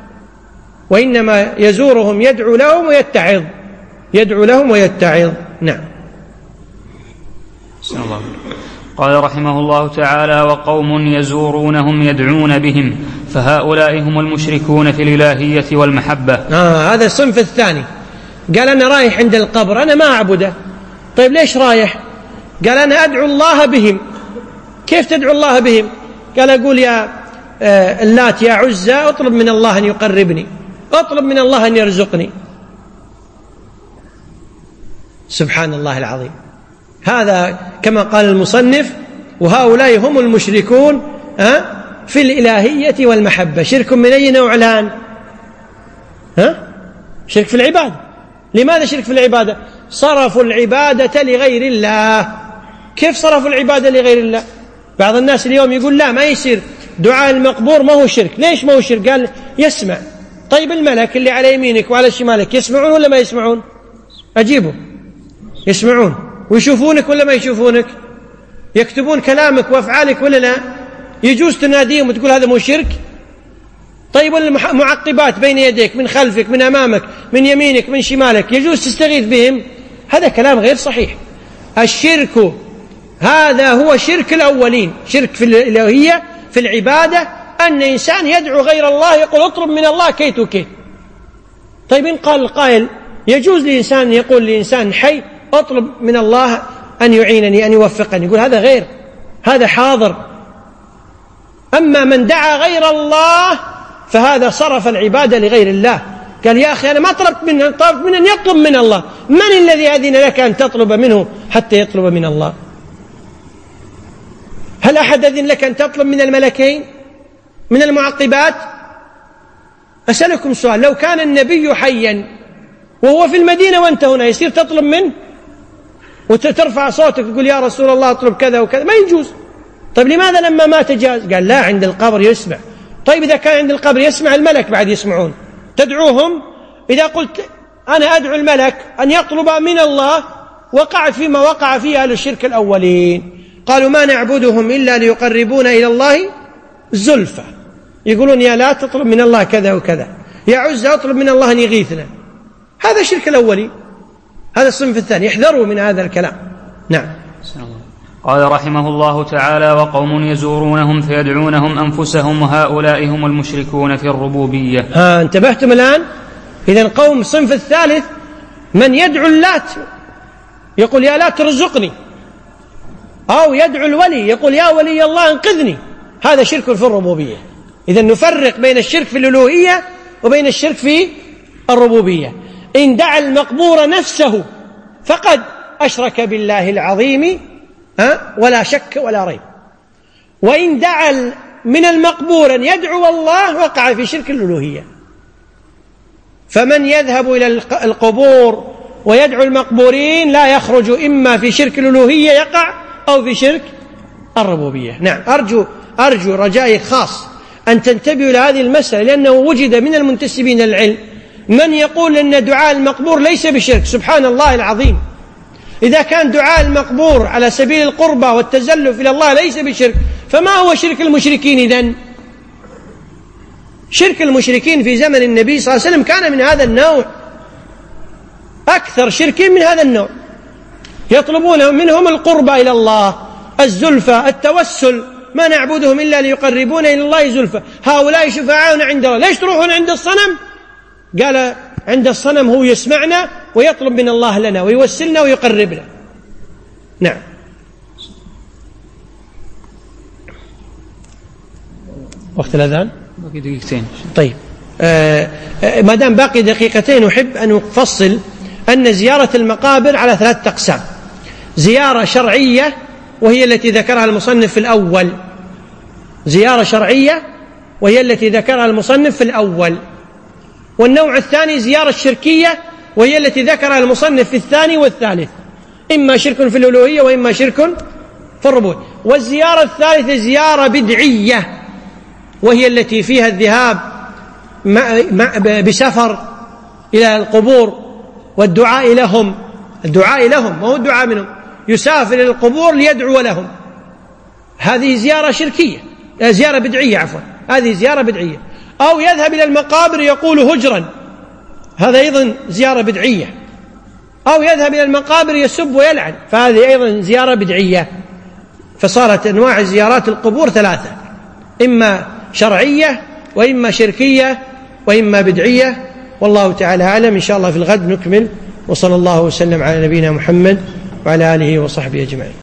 وإنما يزورهم يدعو لهم ويتعظ، يدعو لهم ويتعظ. نعم. قال رحمه الله تعالى: وقوم يزورونهم يدعون بهم، فهؤلاء هم المشركون في الإلهية والمحبة. آه هذا الصنف الثاني. قال أنا رايح عند القبر، أنا ما أعبده. طيب ليش رايح؟ قال أنا أدعو الله بهم. كيف تدعو الله بهم؟ قال أقول يا اللات يا عزى أطلب من الله أن يقربني، أطلب من الله أن يرزقني. سبحان الله العظيم. هذا كما قال المصنف: وهؤلاء هم المشركون في الإلهية والمحبة. شرك من أي نوع الآن؟ ها؟ شرك في العبادة. لماذا شرك في العبادة؟ صرفوا العبادة لغير الله. كيف صرفوا العبادة لغير الله؟ بعض الناس اليوم يقول لا ما يصير دعاء المقبور، ما هو شرك. ليش ما هو شرك؟ قال يسمع. طيب الملك اللي على يمينك وعلى شمالك يسمعون ولا ما يسمعون؟ أجيبوا. يسمعون ويشوفونك ولا ما يشوفونك؟ يكتبون كلامك وأفعالك ولا لا؟ يجوز تناديهم وتقول هذا مو شرك؟ طيب والمعقبات بين يديك، من خلفك، من أمامك، من يمينك، من شمالك، يجوز تستغيث بهم؟ هذا كلام غير صحيح. الشرك هذا هو شرك الأولين، شرك في الإلهية في العبادة، أن إنسان يدعو غير الله، يقول اطلب من الله كيت وكيت. طيب إن قال القائل يجوز لإنسان يقول لإنسان حي أطلب من الله أن يعينني أن يوفقني، يقول هذا غير، هذا حاضر. أما من دعا غير الله فهذا صرف العبادة لغير الله، قال يا أخي أنا ما طلبت منه، طلبت منه أن يطلب من الله، من الذي أذن لك أن تطلب منه حتى يطلب من الله؟ هل أحد أذن لك أن تطلب من الملكين من المعقبات؟ أسألكم سؤال، لو كان النبي حيا وهو في المدينة وأنت هنا يصير تطلب منه وترفع صوتك تقول يا رسول الله اطلب كذا وكذا؟ ما يجوز. طيب لماذا لما مات جاز؟ قال لا، عند القبر يسمع. طيب إذا كان عند القبر يسمع، الملك بعد يسمعون، تدعوهم. إذا قلت أنا أدعو الملك أن يطلب من الله وقع فيما وقع فيه أهل الشرك الأولين، قالوا ما نعبدهم إلا ليقربونا إلى الله زلفى، يقولون يا لا تطلب من الله كذا وكذا، يا عزة اطلب من الله أن يغيثنا. هذا الشرك الأولي، هذا الصنف الثاني، يحذروا من هذا الكلام. نعم. قال رحمه الله تعالى: وقوم يزورونهم فيدعونهم أنفسهم وهؤلاء هم المشركون في الربوبية. ها انتبهتم الآن؟ إذن قوم الصنف الثالث من يدعو اللات يقول يا لات ارزقني، أو يدعو الولي يقول يا ولي الله انقذني، هذا شرك في الربوبية. إذن نفرق بين الشرك في الألوهية وبين الشرك في الربوبية. إن دعا المقبور نفسه فقد أشرك بالله العظيم ها ولا شك ولا ريب، وإن دعا من المقبور أن يدعو الله وقع في شرك الألوهية. فمن يذهب إلى القبور ويدعو المقبورين لا يخرج إما في شرك الألوهية يقع أو في شرك الربوبية. نعم. أرجو أرجو رجائي خاص أن تنتبهوا إلى هذه المسألة، لأنه وجد من المنتسبين للعلم من يقول أن دعاء المقبور ليس بشرك. سبحان الله العظيم، إذا كان دعاء المقبور على سبيل القربى والتزلف إلى الله ليس بشرك، فما هو شرك المشركين إذن؟ شرك المشركين في زمن النبي صلى الله عليه وسلم كان من هذا النوع، أكثر شرك من هذا النوع، يطلبون منهم القربى إلى الله، الزلفى، التوسل، ما نعبدهم إلا ليقربون إلى الله زلفى، هؤلاء شفعاؤنا عند الله. ليش تروحون عند الصنم؟ قال عند الصنم هو يسمعنا ويطلب من الله لنا ويوسلنا ويقربنا. نعم. وقت الأذان باقي دقيقتين. طيب آه آه ما دام باقي دقيقتين أحب أن أفصل أن زيارة المقابر على ثلاثة أقسام: زيارة شرعية وهي التي ذكرها المصنف في الأول، زيارة شرعية وهي التي ذكرها المصنف في الأول، والنوع الثاني زيارة شركية وهي التي ذكرها المصنف في الثاني والثالث، إما شرك في الألوهية وإما شرك في الربوبية. والزيارة الثالثة زيارة بدعية وهي التي فيها الذهاب بسفر إلى القبور والدعاء لهم، الدعاء لهم ما هو الدعاء منهم، يسافر إلى القبور ليدعو لهم، هذه زيارة شركية، زيارة بدعية عفوا، هذه زيارة بدعية. أو يذهب إلى المقابر يقول هجرا، هذا أيضا زيارة بدعية. أو يذهب إلى المقابر يسب ويلعن، فهذه أيضا زيارة بدعية. فصارت أنواع زيارات القبور ثلاثة: إما شرعية وإما شركية وإما بدعية. والله تعالى أعلم. إن شاء الله في الغد نكمل، وصلى الله وسلم على نبينا محمد وعلى آله وصحبه أجمعين.